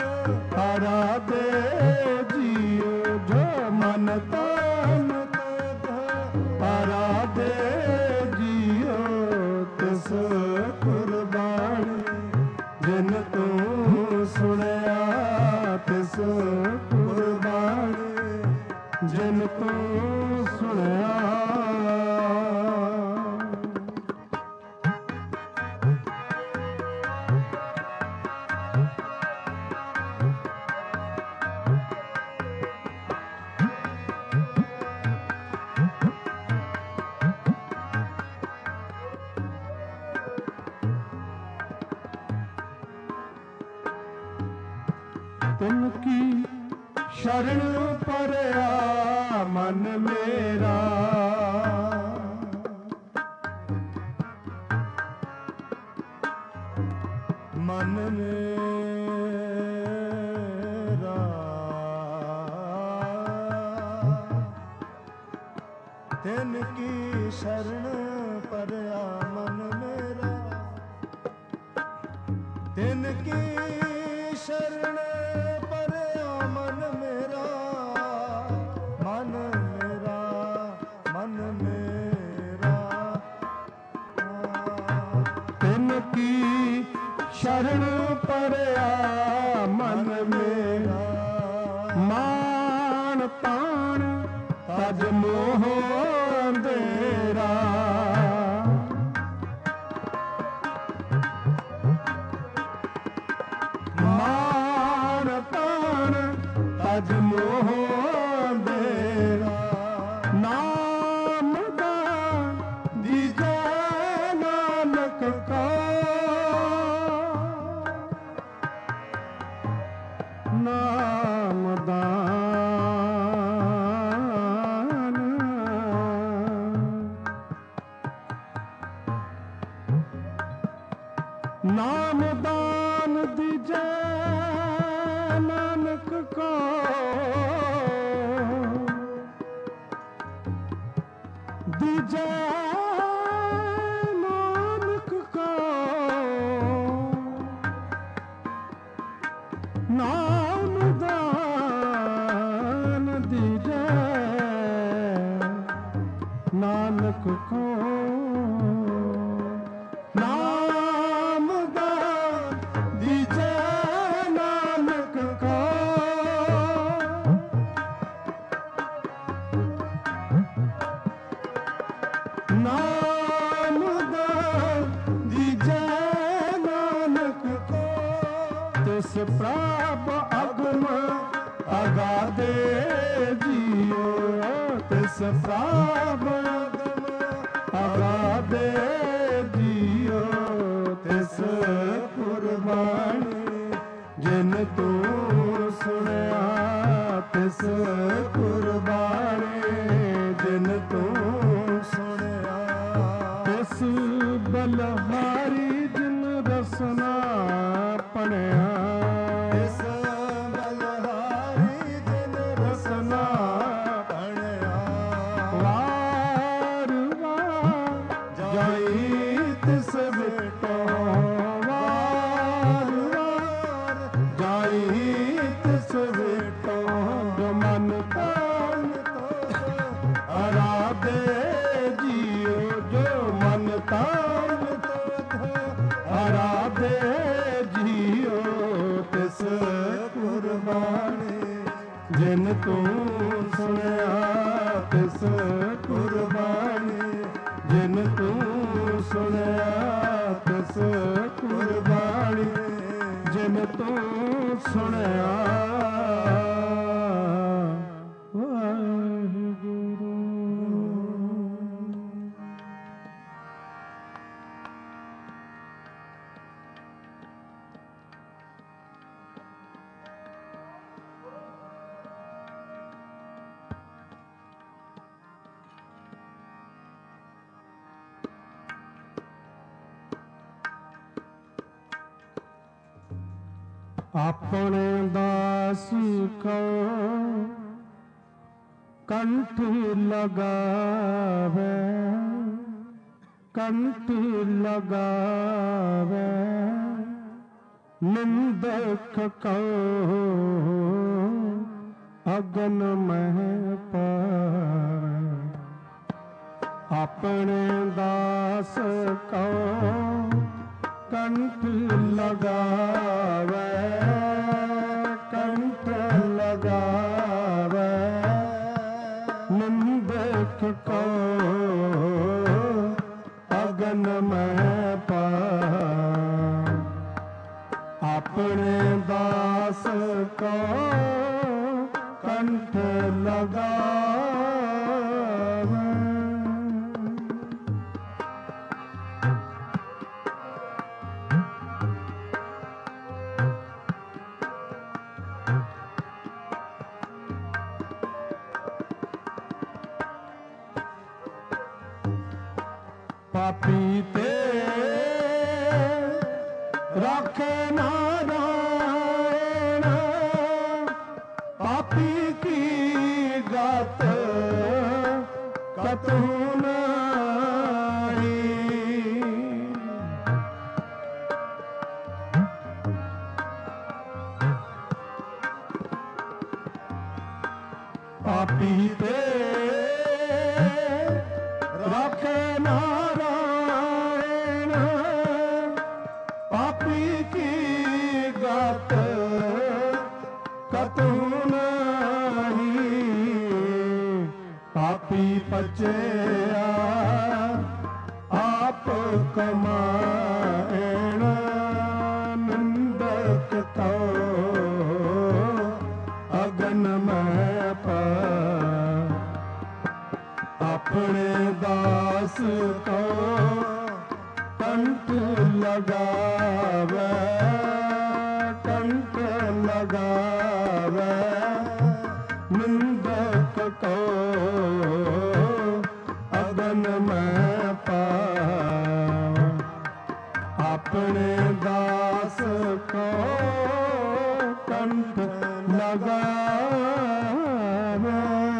ਤਿਨ ਕੀ ਸ਼ਰਨ ਪਰਿਆ ਮਨ ਮੇਰਾ। ਮਨ ਮੇਰਾ ਤਿਨ ਕੀ ਸ਼ਰਨ ਪਰਿਆ ਮਨ ਮੇਰਾ। ਤਿਨ ਕੀ ਸ਼ਰਨ ਪਰਿਆ ਮਨ ਮੇਰਾ। ਮਨ ਮੇਰਾ ਮਨ ਮੇਰਾ ਤਿਨ ਕੀ ਸ਼ਰਨ ਪਰਿਆ ਮਨ ਮੇਰਾ। ਮਾਨ ਤਾਣ ਤਜ ਮੋਹ ਅੰਧੇਰਾ। ਮਾਨ ਤਾਣ ਤਜ ਮੋਹ ਅੰਧੇਰਾ। ਨਾਮ ਦਾਨ ਦੀਜੈ ਨਾਨਕ ਕਾ। ਨਾਮ ਦਾਨ ਨਾਮ ਦਾਨ ਦੀਜੈ ਨਾਨਕ ਕੋ। ਦੀਜੈ ਨਾਨਕ ਕੋ। ਨਾਮ ਦਾਨ ਦੀਜੈ ਨਾਨਕ ਕੋ। ਨਾਮ ਦਾਨ ਦੀਜੈ ਨਾਨਕ ਕੋ। ਨਾਮ ਦਾਨ ਦੀਜੈ ਨਾਨਕ ਕੋ। ਤਿਸ ਪ੍ਰਭ ਅਗਮ ਅਗਾਧੇ ਜੀਓ। ਤਿਸ ਪ੍ਰਭ ਅਗਮ ਅਗਾਧੇ ਜੀਓ। ਤਿਸ ਕੁਰਬਾਨੀ ਜਿਨ ਤੂੰ ਸੁਣਿਆ। ਤਿਸ ਕੁਰਬਾਨੀ ਜਿਨ ਤੂੰ ਸੁਣਿਆ। ਤਿਸ ਬਲਹਾਰੀ ਜਿਨ ਰਸਨਾ ਪੜਿਆ। ਤਿਸ ਬਲਹਾਰੀ ਜਿਨ ਰਸਨਾ ਪੜਿਆ। ਵਾਰ ਵਾਰ ਜਾਈ ਤਿਸ ਭੇਟੋ। ਵਾਰ ਵਾਰ ਜਾਈ ਤਿਸ ਭੇਟੋ। ਜੋ ਮਨ ਤਾਨ ਅਰਾਧੇ ਜੀਓ। ਜੋ ਮਨ ਤਾਨ ਅਰਾਧੇ ਜੀਓ। ਤਿਸ ਕੁਰਬਾਨੀ ਜਿਨ ਤੂੰ ਸੁਣਿਆ। ਤਿਸ ਕੁਰਬਾਨੀ ਜਿਨ ਤੂੰ ਸੁਣਿਆ। ਤਿਸ ਕੁਰਬਾਨੀ ਜਿਨ ਤੂੰ ਸੁਣਿਆ। ਵਾਹਿਗੁਰੂ। ਆਪਣੇ ਦਾਸ ਕੋ ਕੰਠ ਲਗਾਵੇ। ਕੰਠ ਲਗਾਵੇ ਨਿੰਦਕ ਕੋ ਅਗਨ ਮਹਿ ਪਾਵੇ। ਆਪਣੇ ਦਾਸ ਕੋ ਕੰਠ ਲਗਾਵੇ। ਕੰਠ ਲਗਾਵੇ ਨਿੰਦਕ ਕੋ ਅਗਨ ਮਹਿ ਪਾਵੇ। ਆਪਣੇ ਦਾਸ ਕੋ ਕੰਠ ਲਗਾਵੇ। पापी ते राखे नारायण, पापी की गात कतहु नहीं। पापी ते राखे नारायण, पापी की गात कतहु नहीं। पापी पचया आप कमाएण, निंदक तो अगन में पा। अपने दास को कंठ लगावे, कंठ लगावे, निंदक को अगन में पावे। अपने दास को कंठ लगावे।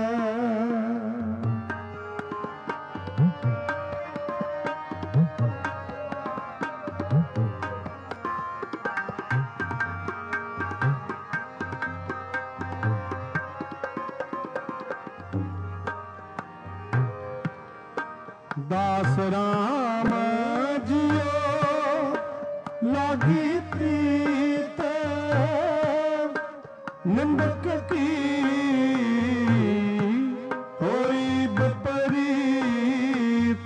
दास राम जियो लागी प्रीत, निंदक की होई विपरीत।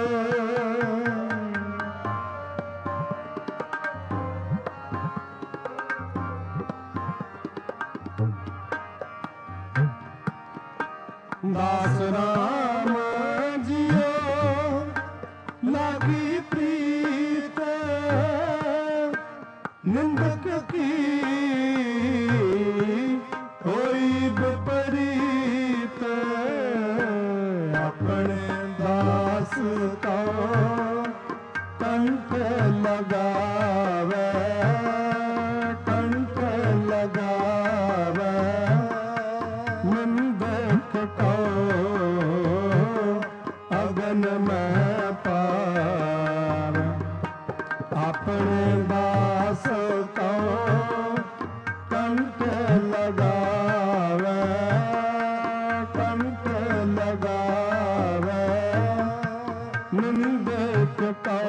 दास राम जियो लागी प्रीत, निंदक की होई विपरीत। अपने दास को कंठ लगावे, कंठ लगावे, निंदक को अगन में पावे। अपने दास को कंठ लगावे, कंठ लगावे, निंदक को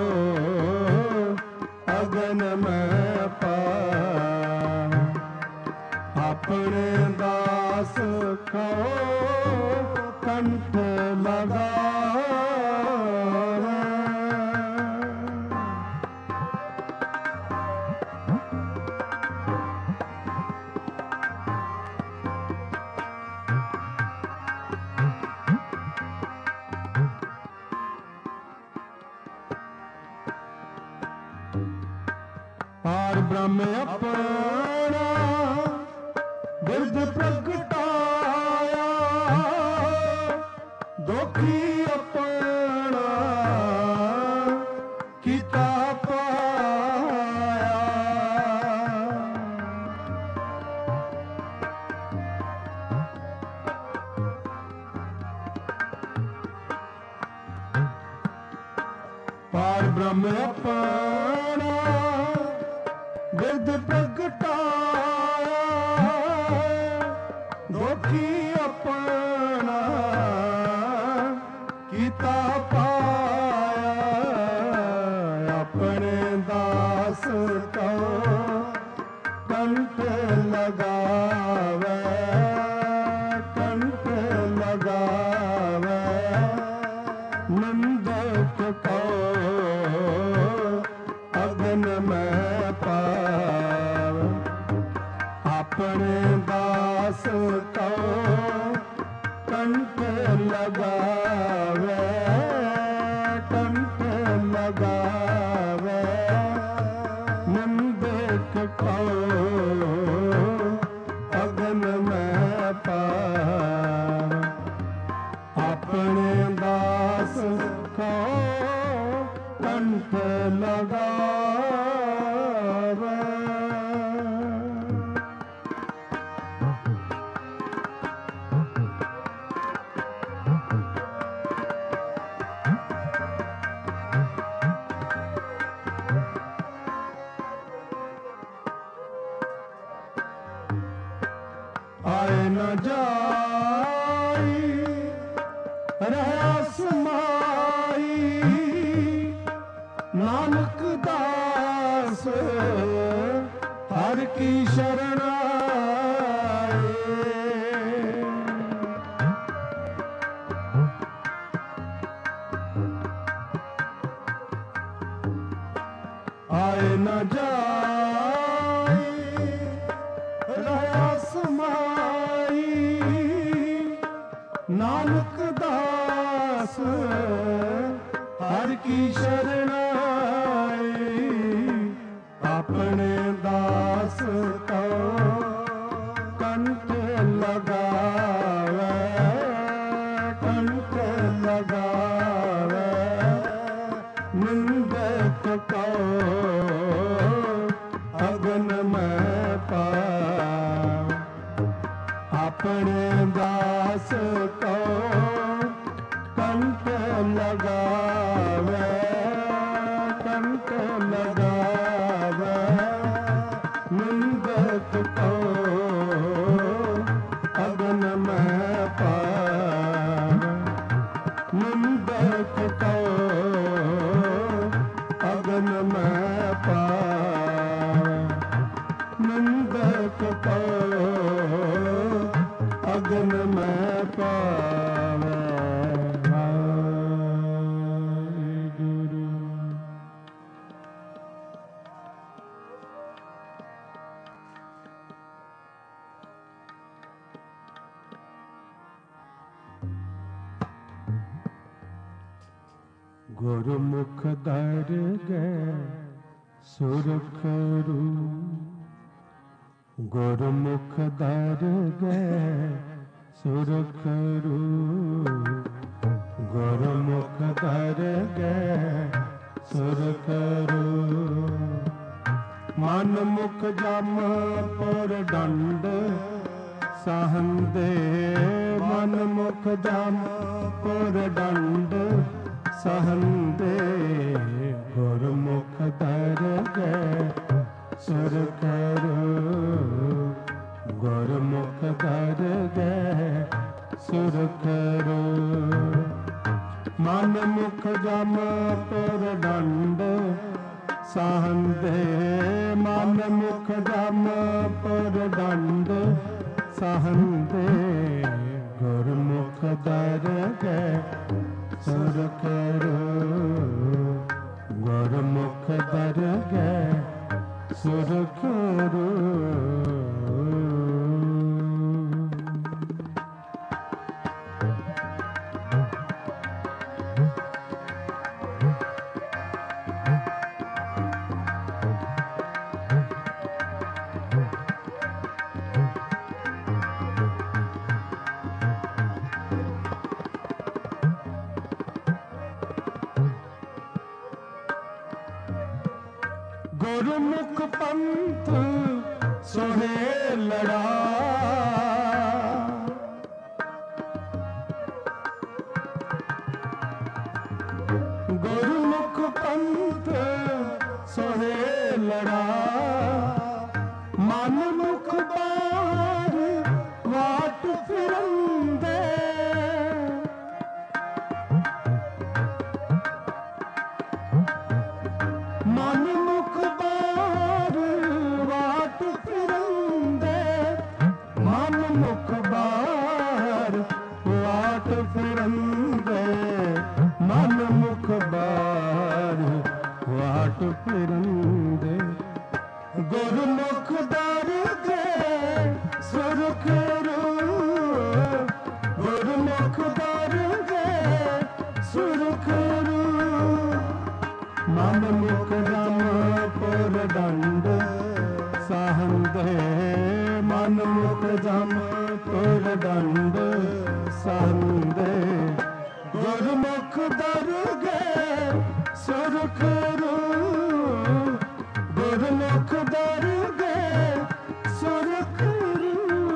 अगन में पावे। अपने दास को कंठ लगावे। पार ब्रह्म अपना बिरद प्रगटाया, दोखी अपना किता पाया। पार ब्रह्म अपना बिरद प्रगटाया, दोखी अपना किता पाया। अपने दास को कंठ लगावे, कंठ लगावे, निंदक को अगन में पावे। अपने दास को कंठ लगावे। आए न जाई रहा समाई, नानक दास हर की शरण आए। आए न जाई रहा समाई, नानक दास हर की शरण आए। अपने दास को कंठ लगावे, कंठ लगावे, निंदक को अगन में पावे। अपने दास को कंठ लगावे, कंठ लगावे, निंदक को अगन में पावे। निंदक को अगन में पावे, निंदक को अगन में पावे। गुरु गुरुमुख दर गए सुरखरू, गुरुमुख दर गए सुरखरू, गुरुमुख दर गए सुरखरू। मन मुख जम पुर दंड सहंदे, मन मुख जम पुर दंड सहंदे। गुरुमुख दर गए सुरखरू, गुरुमुख दर गए सुरखरू। मन मुख जम पुर दंड सहंदे, मन मुख जम पुर दंड सहंदे। गुरुमुख दर गए सुरखरू, गुरुमुख दर गए सुरखरू। गुरुमुख पंथ सुहेलड़ा, गुरुमुख पंथ सुहेलड़ा। मन मुख बार वाट फिरंदे, मन मुख बार वाट फिरंदे, मन मुख बार वाट फिरंदे, मन मुख बार वाट फिरंदे। गुरुमुख दर गए सुरखरू, गुरुमुख दर गए सुरखरू। मन मुख जम पुर दंड सहंदे, मन मुख जम पुर दंड सहंदे। गुरुमुख दर गए सुर ਸੁਰਖਰੂ ਗੁਰਮੁਖ ਦਰਗੇ ਸੁਰਖਰੂ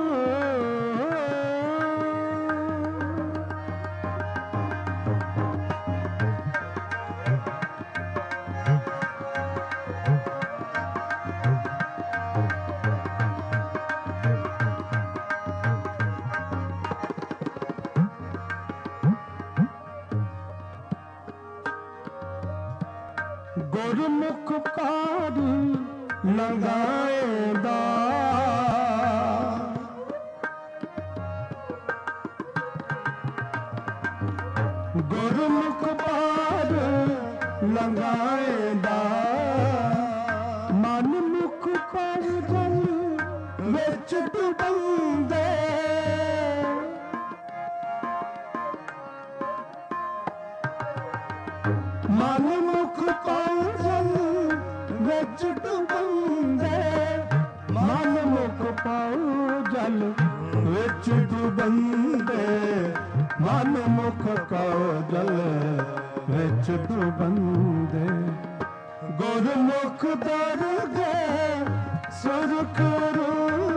ਗੁਰਮੁਖ ਕਾਰ ਲੰਗਾਏਦਾ ਗੁਰਮੁਖ ਪਾਰ ਲੰਗਾਏਦਾ ਮਨ ਮੁਖ ਪਰ ਜਲ ਵਿੱਚ ਡੁਬੰਦੇ ਮਨ ਮੁਖ ਪਾਉ ਜਲ ਵਿੱਚ ਡੁਬੰਦੇ ਮਨ ਮੁਖ ਪਾਉ ਜਲ ਵਿੱਚ ਡੁਬੰਦੇ ਮਨ ਮੁਖ ਪਾਉ ਜਲ ਵਿੱਚ ਡੁਬੰਦੇ ਗੁਰਮੁਖ ਦਰਗੇ ਸੁਰਖਰੂ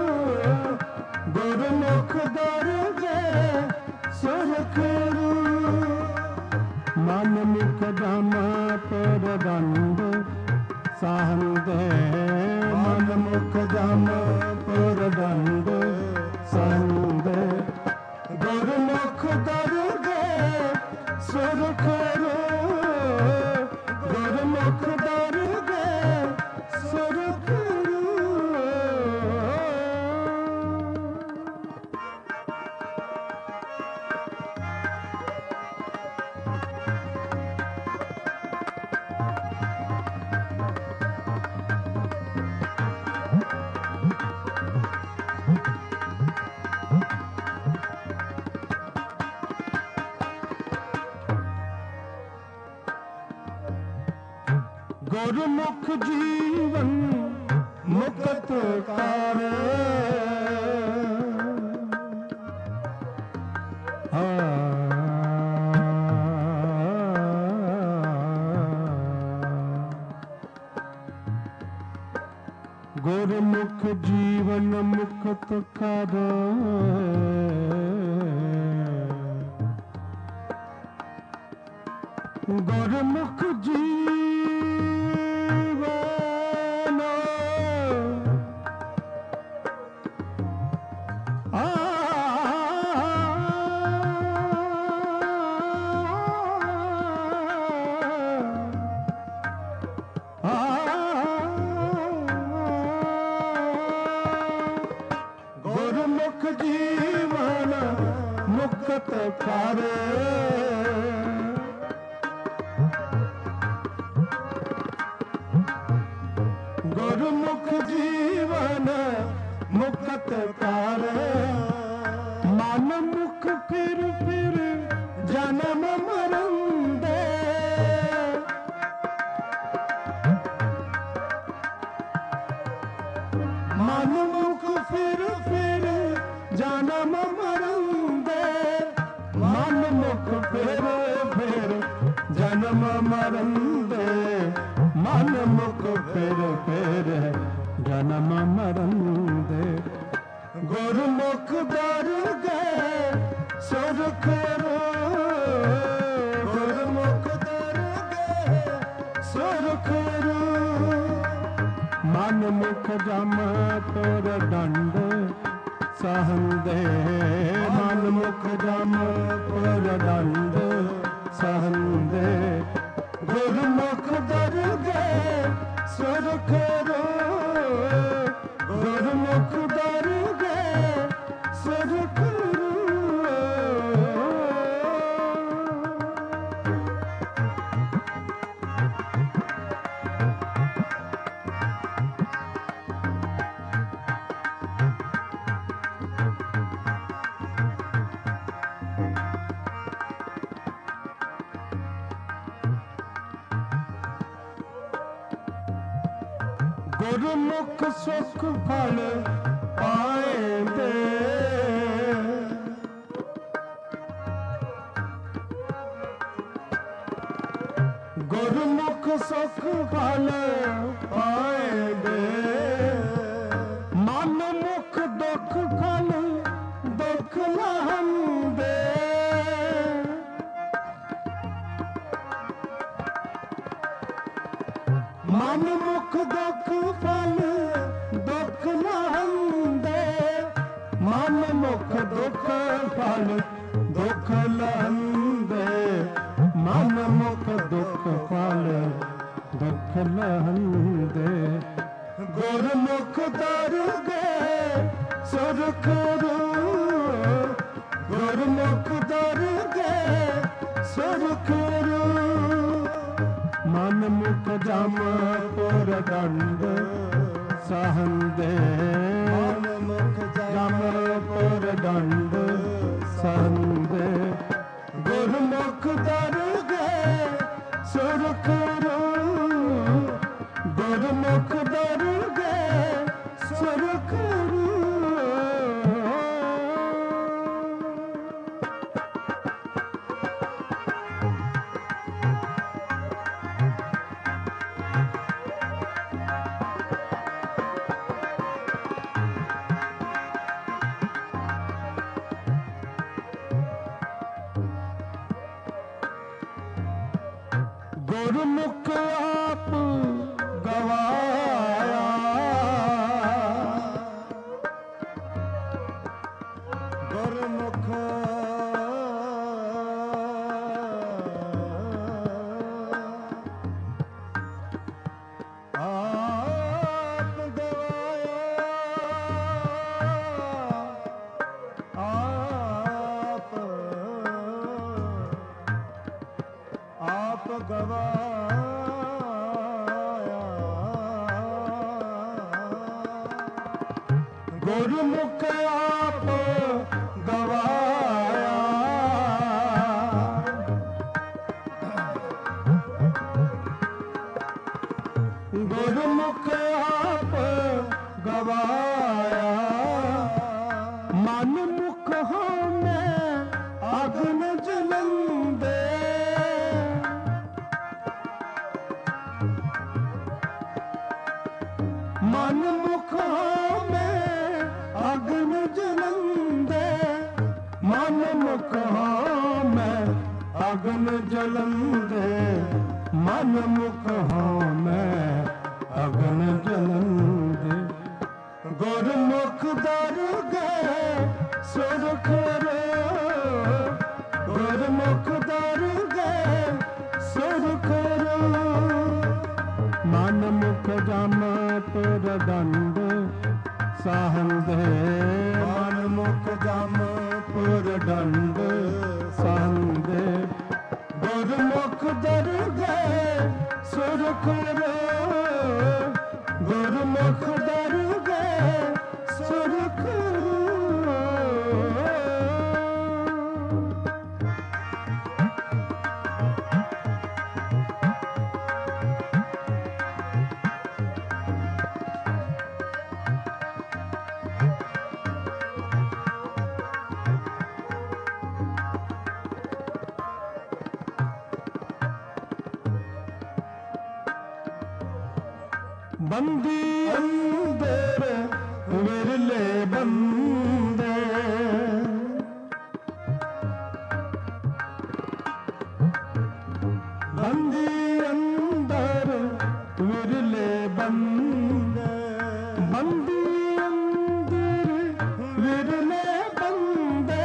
ਗੁਰਮੁਖ ਦਰਗੇ ਸੁਰਖਰੂ ਮਨ ਮੁਖ ਦਮ ਪਰਦੰਦ ਸਾਹੰਦੇ ਮਨ ਮੁਖ ਦਮ ਪਰਦੰਦ ਸਾਹੰਦੇ ਗੁਰਮੁਖ ਦਰਗੇ ਸੁਰਖਰੂ ਗੁਰਮੁਖ ਦਰਗੇ ਸੁਰਖਰੂ ਗੁਰਮੁਖ ਜੀਵਨ ਮੁਕਤ ਕਰ ਗੁਰਮੁਖ ਜੀਵਨ ਮੁਕਤ ਕਰ ਗੁਰਮੁਖ ਜੀਵਨ ਆ ਗੁਰਮੁਖ ਜੀਵਨ ਮੁਕਤ ਕਰ ਗੁਰਮੁਖ ਜੀਵਨ ਮੁਕਤ ਕਰ ਮਨ ਮੁਖ ਫਿਰ ਫਿਰ ਜਨਮ ਮਰਨ ਦੇ ਮਨ ਮੁਖ ਫਿਰ ਫਿਰ ਜਨਮ ਮਰਨ ਦੇ ਮਨ ਮੁਖ ਫਿਰ ਫਿਰ ਜਨਮ ਮਰਨ ਦੇ ਮਨ ਮੁਖ ਫਿਰ ਫਿਰ ਜਨਮ ਮਰਨ ਦੇ ਗੁਰਮੁਖ ਦਰਗੇ ਸੁਰਖਰੂ ਗੁਰਮੁਖ ਦਰਗੇ ਸੁਰਖਰੂ ਮਨ ਮੁਖ ਜਮ ਤੁਰ ਦੰਡ ਸਹੰਦੇ ਮਨ ਮੁਖ ਜਮ ਤੁਰ ਦੰਡ ਸਹੰਦੇ ਗੁਰਮੁਖ ਦਰਗੇ ਸੁਰਖਰੂ ਗੁਰਮੁਖ ਦਰਗੇ ਸੁਰਖਰੂ ਗੁਰਮੁਖ ਸੁਖ ਫਲ ਪਾਏਂਦੇ ਗੁਰਮੁਖ ਸੁਖ ਫਲ ਪਾਏਂਗੇ। ਮਨ ਮੁਖ ਦੁਖ ਫਲ ਦੁਖ ਲਹੰਦੇ। ਮਨ ਮੁਖ ਦੁਖ ਫਲ ਦੁਖ ਲਹੰਦੇ। ਮਨ ਮੁਖ ਦੁਖ ਫਲ ਦੁਖ ਲਹੰਦੇ। ਮਨ ਮੁਖ ਦੁਖ ਫਲ ਦੁਖ ਲਹੰਦੇ। ਗੁਰਮੁਖ ਦਰ ਗਏ ਸੁਰਖ ਰੂ। ਗੁਰਮੁਖ ਦਰ ਗਏ ਸੁਰਖ ਰੂ। ਮਨ ਮੁਖ ਜਮ ਪੁਰ ਦੰਡ ਸਹੰਦੇ। ਮਨ ਮੁਖ ਜਮ ਪੁਰ ਦੰਡ ਸਹੰਦੇ। ਗੁਰਮੁਖ ਦਰ ਗਏ ਸੁਰਖ ਰੂ। ਗੁਰਮੁਖ ਦਰ ਗਏ ਸੁਰਖ ਰੂ। ਗੁਰਮੁਖ ਆਪ ਗਵਾਇਆ। ਗੁਰਮੁਖ ਆਪ ਗਵਾਇਆ। ਆਪ ਆਪ ਗਵਾਇਆ। ਗੁਰਮੁਖ ਆਪ ਗਵਾਇਆ। ਗੁਰਮੁਖ ਆਪ ਗਵਾਇਆ। ਮਨ ਮੁਖ ਹੋਣੇ ਅਗਨ ਜਲੰਦੇ। ਮਨ ਮੁਖ ਹੋਣੇ ਅਗਨ ਜਲੰਦੇ। ਮਨ ਮੁਖ ਹੋਣੇ ਅਗਨ ਜਲੰਦੇ। ਮਨ ਮੁਖ ਹੋਣੇ ਅਗਨ ਜਲੰਦੇ। ਗੁਰਮੁਖ ਦਰ ਗਏ ਸੁਰਖ ਰੂ। ਗੁਰਮੁਖ ਦਰ ਗਏ ਸੁਰਖ ਰੂ। ਮਨ ਮੁਖ ਜਮ ਪੁਰ ਦੰਡ ਸਹੰਦੇ। ਮਨ ਮੁਖ ਜਮ ਪੁਰ ਦੰਡ ਸਹੰਦੇ। ਗੁਰਮੁਖ ਦਰ ਗਏ ਸੁਰਖ ਰੂ। ਗੁਰਮੁਖ ਦਰ ਗਏ ਸੁਰਖ ਰੂ। ਬੰਦੀ ਅੰਦਰ ਵਿਰਲੇ ਬੰਦੇ। ਬੰਦੀ ਅੰਦਰ ਵਿਰਲੇ ਬੰਦੇ। ਬੰਦੀ ਅੰਦਰ ਵਿਰਲੇ ਬੰਦੇ।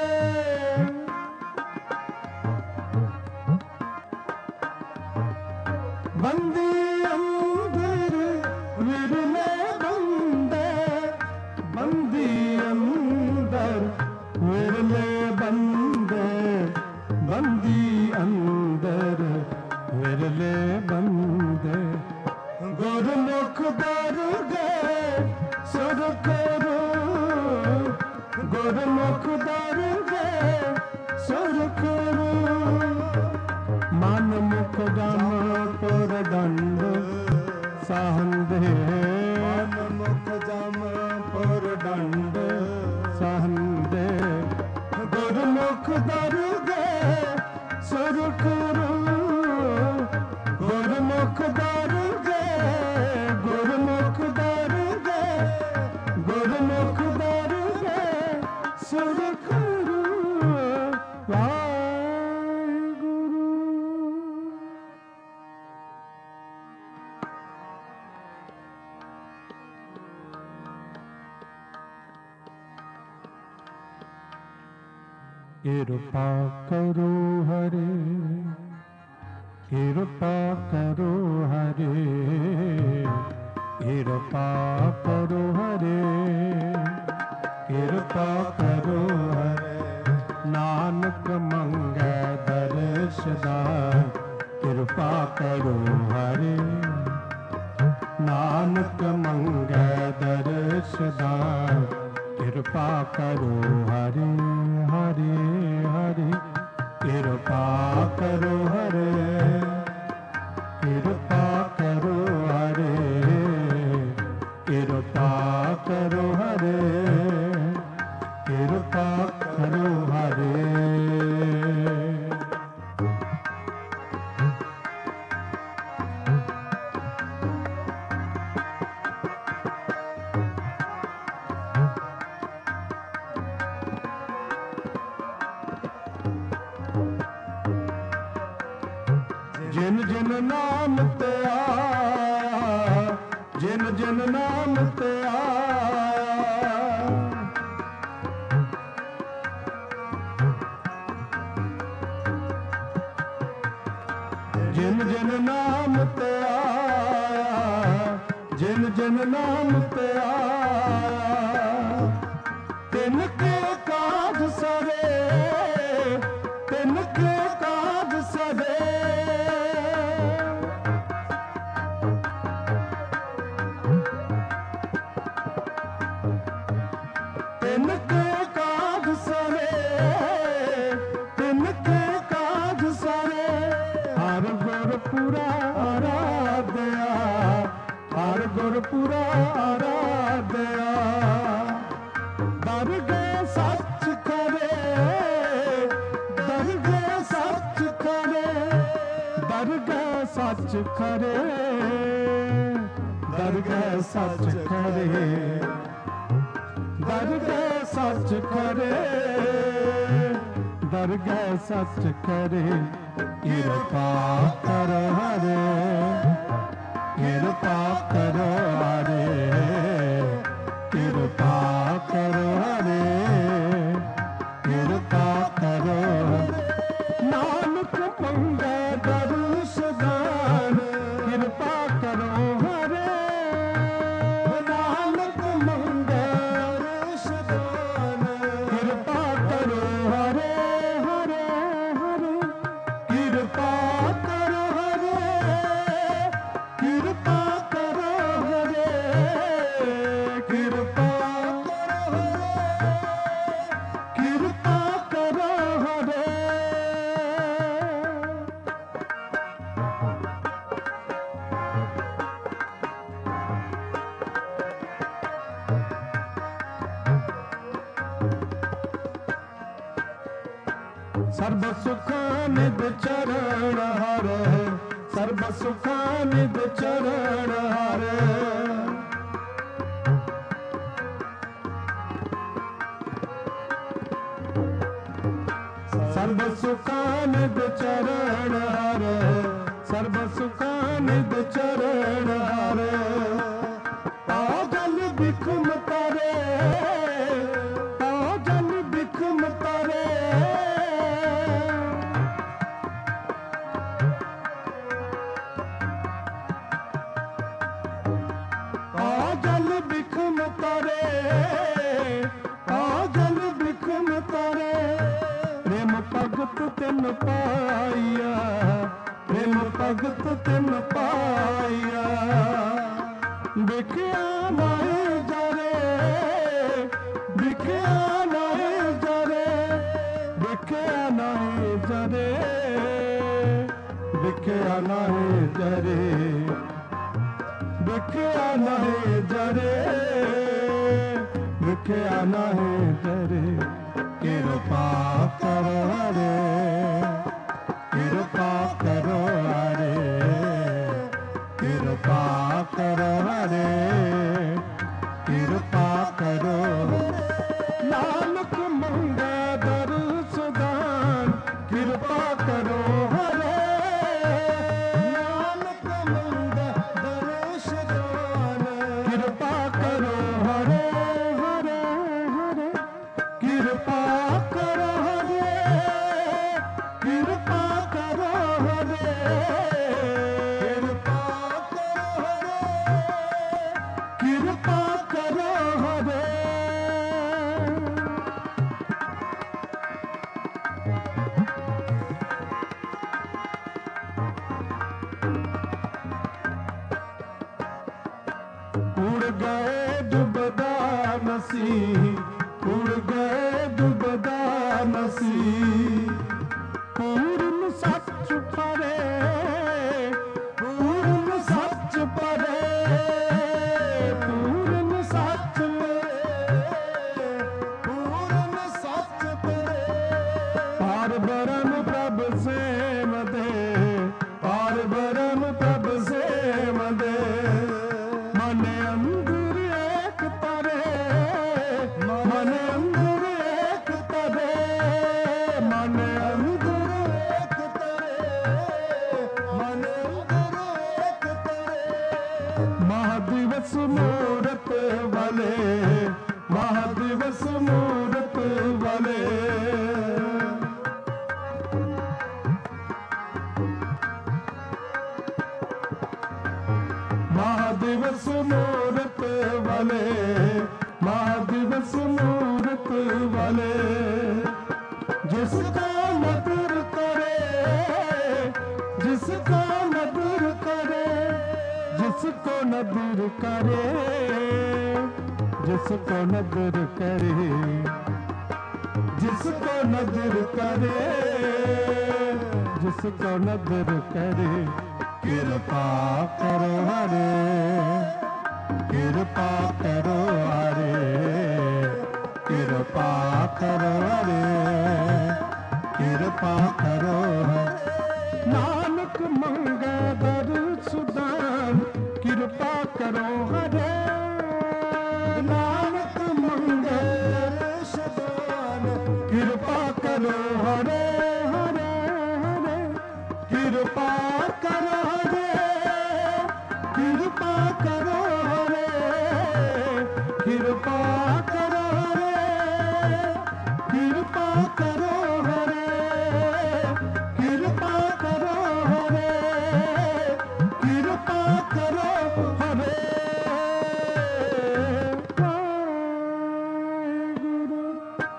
ਬੰਦੀ ਅੰਦਰ ਵਿਰਲੇ ਬੰਦੇ। ਬੰਦੀ ਅੰਦਰ ਵਿਰਲੇ ਬੰਦੇ। ਬੰਦੀ ਅੰਦਰ ਵਿਰਲੇ ਬੰਦੇ। ਗੁਰਮੁਖ ਦਰ ਗਏ ਸੁਰਖ ਰੂ। ਗੁਰਮੁਖ ਦਰ ਗਏ ਸੁਰਖ ਰੂ। ਮਨ ਮੁਖ ਜਮ ਪੁਰ ਦੰਡ ਸਹੰਦੇ। ਮਨ ਮੁਖ ਜਮ ਪੁਰ ਦੰਡ ਸਹੰਦੇ। ਗੁਰਮੁਖ ਦਰ ਗਏ ਸੁਰਖ ਰੂ। ਗੁਰਮੁਖ ਦਰ ਗਏ, ਗੁਰਮੁਖ ਦਰ ਗਏ, ਗੁਰਮੁਖ ਦਰ ਗਏ, ਸੁਰ ਗੁਰੂ ਵਾਹਿਗੁਰੂ। ਕਿਰਪਾ ਕਰੋ ਹਰੇ, ਕਿਰਪਾ ਕਰੋ ਹਰੇ, ਕਿਰਪਾ ਕਰੋ ਹਰੇ, ਕਿਰਪਾ ਕਰੋ ਹਰੇ। ਨਾਨਕ ਮੰਗੈ ਦਰਸ ਦਾਨ, ਕਿਰਪਾ ਕਰੋ ਹਰੇ। ਨਾਨਕ ਮੰਗੈ ਦਰਸ ਦਾਨ, ਕਿਰਪਾ ਕਰੋ ਹਰੇ। ਹਰੇ ਹਰੇ ਕਿਰਪਾ ਕਰੋ ਹਰੇ, ਕਿਰਪਾ ਕਰੋ ਹਰੇ, ਕਿਰਪਾ ਕਰੋ ਹਰੇ, ਕਿਰਪਾ ਕਰੋ ਹਰੇ। ਜਿਨ ਜਿਨ ਨਾਮ ਤੇ ਆਇਆ, ਜਿਨ ਜਿਨ ਨਾਮ ਤੇ ਆਇਆ, ਜਿਨ ਜਿਨ ਨਾਮ ਤੇ ਆਇਆ, ਜਿਨ ਜਿਨ ਨਾਮ ਤੇ ਆਇਆ, ਤਿਨ ਕੇ ਕਾਜ ਸਰੇ, ਤਿਨ ਕੇ ਕਾਜ ਸਰੇ। ਤਿਨ ਕੇ ਕਾਜ ਸਰੇ, ਤਿਨ ਕੇ ਕਾਜ ਸਰੇ। ਹਰ ਗੁਰ ਪੁਰਾ ਆਰਾਧਿਆ, ਹਰ ਗੁਰ ਪੁਰਾ ਆਰਾਧਿਆ। ਦਰਗਹਿ ਸੱਚ ਕਰੇ, ਦਰਗਹਿ ਸੱਚ ਕਰੇ, ਦਰਗਹਿ ਸੱਚ ਕਰੇ, ਦਰਗਹਿ ਸੱਚ ਕਰੇ, ਦਰਗਹਿ ਸੱਚ ਕਰੇ, ਦਰਗਹਿ ਸੱਚ ਕਰੇ। ਕਿਰਪਾ ਕਰੋ ਹਰੇ, ਕਿਰਪਾ ਕਰੋ ਹਰੇ, ਕਿਰਪਾ ਕਰੋ ਹਰੇ, ਕਿਰਪਾ ਕਰੋ। ਨਾਨਕ ਮੰਗੈ ਦਰਸ ਦਾਨ, ਕਿਰਪਾ ਕਰੋ ਹਰੇ। ਨਾਨਕ ਮੰਗੈ ਦਰਸ ਦਾਨ, ਕਿਰਪਾ ਕਰੋ ਹਰੇ। ਹਰੇ ਹਰੇ ਕਿਰਪਾ ਕਰੋ ਹਰੇ, ਕਿਰਪਾ ਕਰੋ ਹਰੇ, ਕਿਰਪਾ ਕਰੋ ਹਰੇ, ਕਿਰਪਾ ਕਰੋ ਹਰੇ। ਸਰਬ ਸੁਖਾਂ ਨਿਧ ਚਰਨ ਹਰ, ਸਰਬ ਸੁਖਾਂ ਨਿਧ ਚਰਨ ਹਰ। ਸਰਬ ਸੁਖਾਂ ਨਿਧ ਚਰਨ ਹਰ, ਸਰਬ ਸੁਖਾਂ ਨਿਧ ਚਰਨ ਹਰ। ਪਾਗਲ ਬਿਖਮ ਤਾਰੇ, ਪਾਗਲ ਬਿਖਮ ਤਾਰੇ। ਪਾਗਲ ਬਿਖਮ ਤਾਰੇ, ਪਾਗਲ ਬਿਖਮ ਤਾਰੇ। ਪ੍ਰੇਮ ਭਗਤ ਤਿਨ ਪਾਈਆ, ਪ੍ਰੇਮ ਭਗਤ ਤਿਨ ਪਾਈਆ। ਵਿਖਿਆ ਨਾਹੀ ਜਰੇ, ਵਿਖਿਆ ਨਾਹੀ ਜਰੇ, ਵਿਖਿਆ ਨਾਹੀ ਜਰੇ, ਵਿਖਿਆ ਨਾਹੀ ਜਰੇ, ਵਿਖਿਆ ਨਾਹੀ ਜਰੇ, ਵਿਖਿਆ ਨਾਹੀ ਜਰੇ। ਕਿਰਪਾ ਕਰੋ ਹਰੇ, ਕਿਰਪਾ ਕਰੋ ਹਰੇ, ਕਿਰਪਾ ਕਰੋ ਹਰੇ ਕਿਰਪਾ ਕਰੋ ਨਾਨਕ ਮੰਗੇ ਦਰਸ ਦਾਨ ਕਿਰਪਾ ਕਰੋ ਹਰੇ ਨਾਨਕ ਮੰਗੇ ਦਰਸ ਦਾਨ ਕਿਰਪਾ ਕਰੋ ਹਰੇ ਹਰੇ ਹਰੇ ਕਿਰਪਾ ਕਰੋ ਹਰੇ ਕਿਰਪਾ ਕਰੋ ਹਰੇ ਕਿਰਪਾ ਕਰੋ ਹਰੇ ਕਿਰਪਾ ਕਰੋ ਹਰੇ ਉੜ ਗਏ ਡੁੱਬਦਾ ਮਸੀਹ ਉੜ ਗਏ ਡੁੱਬਦਾ ਮਸੀਹ ਪੂਰਨ ਸੱਚ ਪਰੇ ਪੂਰਨ ਸੱਚ ਪਰੇ ਪੂਰਨ ਸੱਚ ਪਰੇ ਪੂਰਨ ਸੱਚ ਪਰੇ ਪਾਰ ਬ੍ਰਹਮ ਪ੍ਰਭ ਸੇਵ ਦੇ ਪਾਰ ਬ੍ਰਹਮ ਪ੍ਰਭ ਸੇਵ ਦੇ ਮਨ ਅੰਦਰ ਏਕ ਤਰੇ ਮਨ ਅੰਦਰ ਏਕ ਤਰੇ ਮਨ ਅੰਦਰ ਏਕ ਤਰੇ ਮਨ ਅੰਦਰ ਏਕ ਤਰੇ ਮਹਾਦਿਵਸ ਮੂਰਤ ਵਾਲੇ ਮਹਾਦਿਵਸ ਮੂਰਤ ਵਾਲੇ ਮਹਾਦਿਵਸ ਮੂਰਤ ਵਾਲੇ ਮਹਾਦਿਵਸ ਮੂਰਤ ਵਾਲੇ ਜਿਸ ਕਾ ਨਦਰ ਕਰੇ ਜਿਸ ਕਾ ਨਦਰ ਕਰੇ ਜਿਸ ਕੋ ਨਦਰ ਕਰੇ ਜਿਸ ਕੋ ਨਦਰ ਕਰੇ ਜਿਸ ਕੋ ਨਦਰ ਕਰੇ ਜਿਸ ਕੋ ਨਦਰ ਕਰੇ ਕਿਰਪਾ ਕਰੋ ਹਰੇ ਕਿਰਪਾ ਕਰੋ ਹਰੇ ਕਿਰਪਾ ਕਰੋ ਹਰੇ ਕਿਰਪਾ ਕਰੋ ਹਰੇ ਨਾਨਕ ਮੰਗੇ ਦਰਸ ਦਾਨ ਕਿਰਪਾ ਕਰੋ ਹਰੇ ਨਾਨਕ ਮੰਗੇ ਦਰਸ ਦਾਨ ਕਿਰਪਾ ਕਰੋ ਹਰੇ ਹਰੇ ਹਰੇ ਕਿਰਪਾ ਕਰੋ ਹਰੇ ਕਿਰਪਾ ਕਰੋ ਹਰੇ ਕਿਰਪਾ ਕਰੋ ਹਰੇ ਕਿਰਪਾ ਕਰੋ ਹਰੇ ਕਿਰਪਾ ਕਰੋ ਹਰੇ ਕਿਰਪਾ ਕਰੋ ਹਰੇ ਵਾਹਿਗੁਰੂ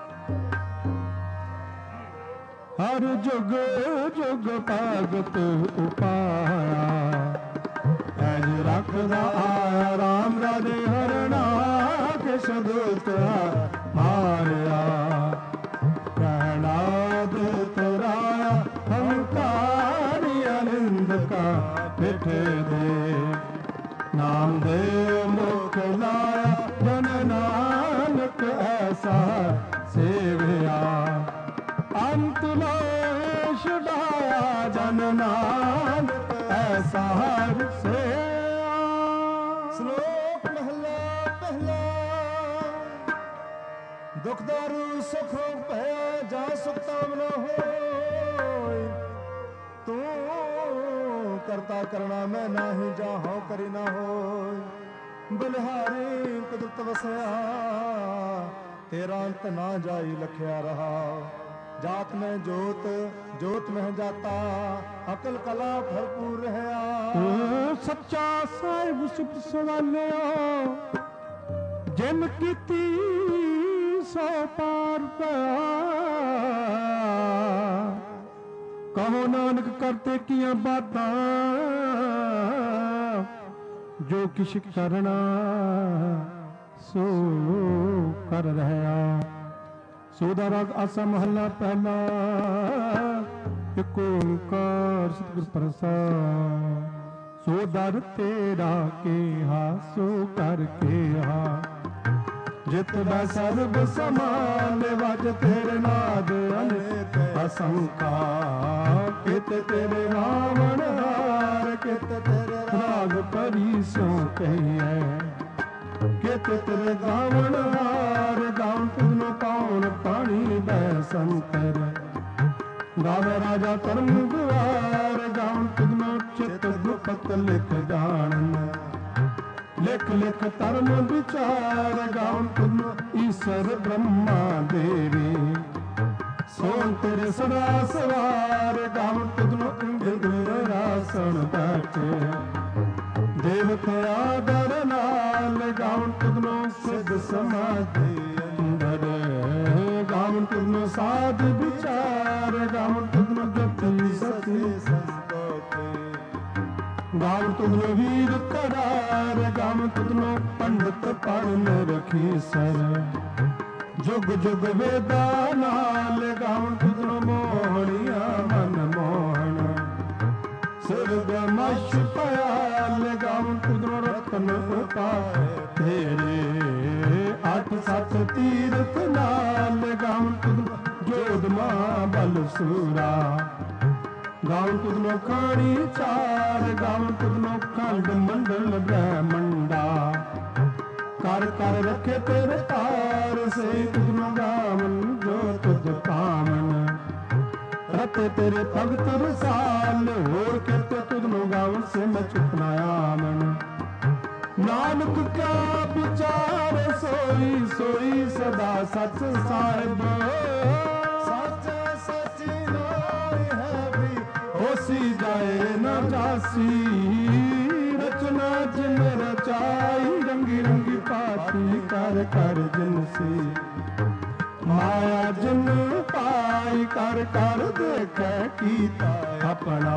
ਹਰ ਜੁਗ ਜੁਗ ਭਗਤ ਉਪਾਇਆ ਐਜ ਰੱਖਦਾ ਆਇਆ ਰਾਮ ਰਾਜੇ ਹਰਣਾ ਕਿਸ ਦੂਤ ਮਾਰਿਆ ਕਹਿਣਾ ਦੂਤ ਰਾਇਆ ਹੰਕਾਰੀ ਅਨੰਦ ਕਾ ਪਿਠੇ ਦੇ ਨਾਮ ਦੇ ਮੁਖ ਲਾਇਆ ਜਨ ਨਾਨਕ ਐਸਾ ਸੇਵਿਆ ਅੰਤ ਲੋਏ ਛੁਡਾਇਆ ਜਨ ਨਾਨਕ ਐਸਾ ਹਰ ਸੇਆ ਸ਼ਲੋਕ ਮਹਲਾ ਪਹਿਲਾ ਦੁਖ ਦਾਰੂ ਸੁਖ ਭਇਆ ਜਾ ਸੁਖ ਤਾਮ ਨ ਹੋਇ ਤੂੰ ਕਰਤਾ ਕਰਣਾ ਮੈਂ ਨਾਹੀ ਜਾ ਹਉ ਕਰੀ ਨਾ ਹੋਇ ਬਲਿਹਾਰੀ ਕੁਦਰਤ ਵਸਿਆ ਤੇਰਾ ਅੰਤ ਨਾ ਜਾਈ ਲਖਿਆ ਰਹਾ ਜਾਤ ਮੈਂ ਜੋਤ ਜੋਤ ਮਹਿ ਜਾਤਾ ਅਕਲ ਕਲਾ ਭਰਪੂਰ ਰਹਾ ਓ ਸੱਚਾ ਸਾਹਿਬ ਸੁਖ ਸਵਾਲਿਓ ਜਿਨ ਕੀਤੀ ਸੋ ਪਾਰ ਪਿਆ ਕਹੋ ਨਾਨਕ ਕਰਤੇ ਕੀਆਂ ਬਾਤਾਂ ਜੋ ਕਿਛ ਕਰਨਾ ਸੋ ਕਰ ਰਹਾ ਸੋਦਾ ਰਾਗ ਆਸਾ ਮਹੱਲਾ ਪਹਿਲਾ ਇਕ ਓੰਕਾਰ ਸਤਿਗੁਰ ਪ੍ਰਸਾਦਿ ਸੋ ਦਰ ਤੇਰਾ ਕੇਹਾ ਸੋ ਕਰ ਕੇਹਾ ਜਿਤ ਬੈ ਸਰਬ ਸਮਾਨ ਵਜ ਤੇਰੇ ਨਾਦ ਅਨੇਕ ਅਸੰਖਾ ਕਿਤ ਤੇਰੇ ਰਾਵਣ ਹਾਰ ਕਿਤ ਤੇਰੇ ਰਾਗ ਪਰੀ ਸੋ ਕਹੀਐ ਕਿਤ ਤੇਰੇ ਗਾਵਣ ਹਾਰ ਗਾਉਣ ਤੁਧਨੋ ਕੌਣ ਪਾਣੀ ਬੈ ਸੰਕਰ ਗਾਵੇ ਰਾਜਾ ਧਰਮ ਗੁਆਰ ਗਾਉਣ ਤੁਧਨੋ ਚਿਤ ਗੁਪਤ ਲਿਖ ਜਾਣਨ ਲਿਖ ਲਿਖ ਧਰਮ ਵਿਚਾਰ ਗਾਉਣ ਤੁਧਨੋ ਈਸ਼ਰ ਬ੍ਰਹਮਾ ਦੇਵੀ ਸੋਨ ਤੇਰੇ ਸਦਾ ਸਵਾਰ ਗਾਉਣ ਤੁਧਨੋ ਇੰਦਰ ਰਾਸਣ ਬੈਠੇ ਦੇਵਤ ਆਦਰ ਨਾਲ ਗਾਉਣ ਤੁਧਨੋ ਸਿੱਧ ਸਮਾਧੀ ਅੰਦਰ ਗਾਉਣ ਤੁਧਨੋ ਸਾਧ ਵਿਚਾਰ ਗਾਉਣ ਤੁਧਨੋ ਜਪੀ ਸਤੀ ਸੰਤੋਖੇ ਗਾਉਣ ਤੁਧਨੋ ਵੀਰ ਕਰਾਰ ਗਾਉਣ ਤੁਧਨੋ ਪੰਡਤ ਪੜਨ ਰਖੀ ਸਰ ਜੁਗ ਜੁਗ ਵੇਦਾ ਨਾਲ ਗਾਉਣ ਤੁਧਨੋ ਮੋਹਣੀਆਂ ਮਨ ਮੋਹਣ ਸੁਰਗ ਮਸ਼ ਪਿਆਲ ਗਾਉਣ ਤੁਧਨੋ ਰਤਨ ਉਪਾਏ ਤੇਰੇ ਅੱਠ ਸੱਤ ਤੀਰਥ ਨਾਲ ਗਾਉਣ ਤੁਧਨੋ ਜੋਧਮਾ ਬਲ ਸੂਰਾ ਗਾਉਣ ਤੁਧਨੋ ਖਾਣੀ ਚਾਰ ਗਾਉਣ ਤੁਧਨੋ ਖੰਡ ਮੰਡਲ ਬ੍ਰਹਮੰਡਾ ਕਰ ਕਰ ਰੱਖੇ ਤੇਰੇ ਤਾਰ ਸੇ ਤੁਧਨੋ ਗਾਵਨ ਜੋ ਤੁਧ ਪਾਵਨ ਰਤੇ ਤੇਰੇ ਭਗਤ ਰਸਾਲ ਹੋਰ ਕਿਤੇ ਤੁਧਨੋ ਗਾਵਨ ਸੇ ਮੈਂ ਚੁਪਨਾ ਆਮਨ ਨਾਨਕ ਕਾ ਵਿਚਾਰ ਸੋਈ ਸੋਈ ਸਦਾ ਸਚ ਸਾਹਿਬ ਸੱਚ ਸੱਚ ਨਾਮ ਹੈ ਵੀ ਹੋਸੀ ਜਾਏ ਨਾ ਜਾਸੀ ਰਚਨਾ ਜਿਨ ਰਚਾਈ ਰੰਗੀ ਰੰਗੀ ਪਾਤੀ ਕਰ ਕਰ ਜਿਨਸੀ ਮਾਇਆ ਜਿਨ ਪਾਈ ਕਰ ਕਰ ਦੇਖੈ ਕੀਤਾ ਆਪਣਾ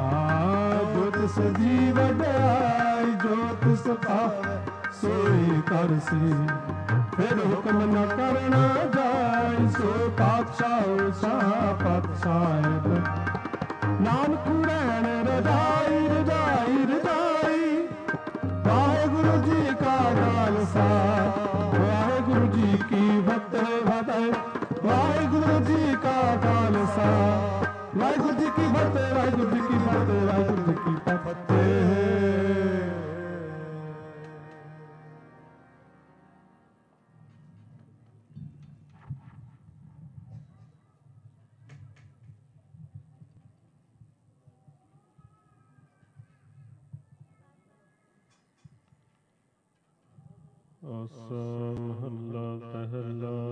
ਜੋਤ ਸਜੀ ਵਡਿਆਈ ਜੋਤ ਸਪਾਵੈ ਸੋਈ ਕਰਸੀ ਫਿਰ ਹੁਕਮ ਨ ਕਰਨਾ ਜਾਈ ਸੋ ਪਾਤਸ਼ਾਹ ਸਾਹ ਪਾਤਸ਼ਾਹ ਨਾਨਕ ਰਹਿਣ ਰਜਾਈ ਰਜਾਈ ਰਜਾਈ ਵਾਹਿਗੁਰੂ ਜੀ ਕਾ ਖਾਲਸਾ ਵਾਹਿਗੁਰੂ ਜੀ ਕੀ ਫਤਿਹ ਫਤਿਹ ਵਾਹਿਗੁਰੂ ਜੀ ਕਾ ਖਾਲਸਾ ਵਾਹਿਗੁਰੂ ਜੀ ਕੀ ਫਤਿਹ ਵਾਹਿਗੁਰੂ ਜੀ ਕੀ ਫਤਿਹ ਵਾਹਿਗੁਰੂ ਜੀ ਕੀ ਫਤਿਹ। ਆਸਾ ਮਹੱਲਾ ਪਹਿਲਾ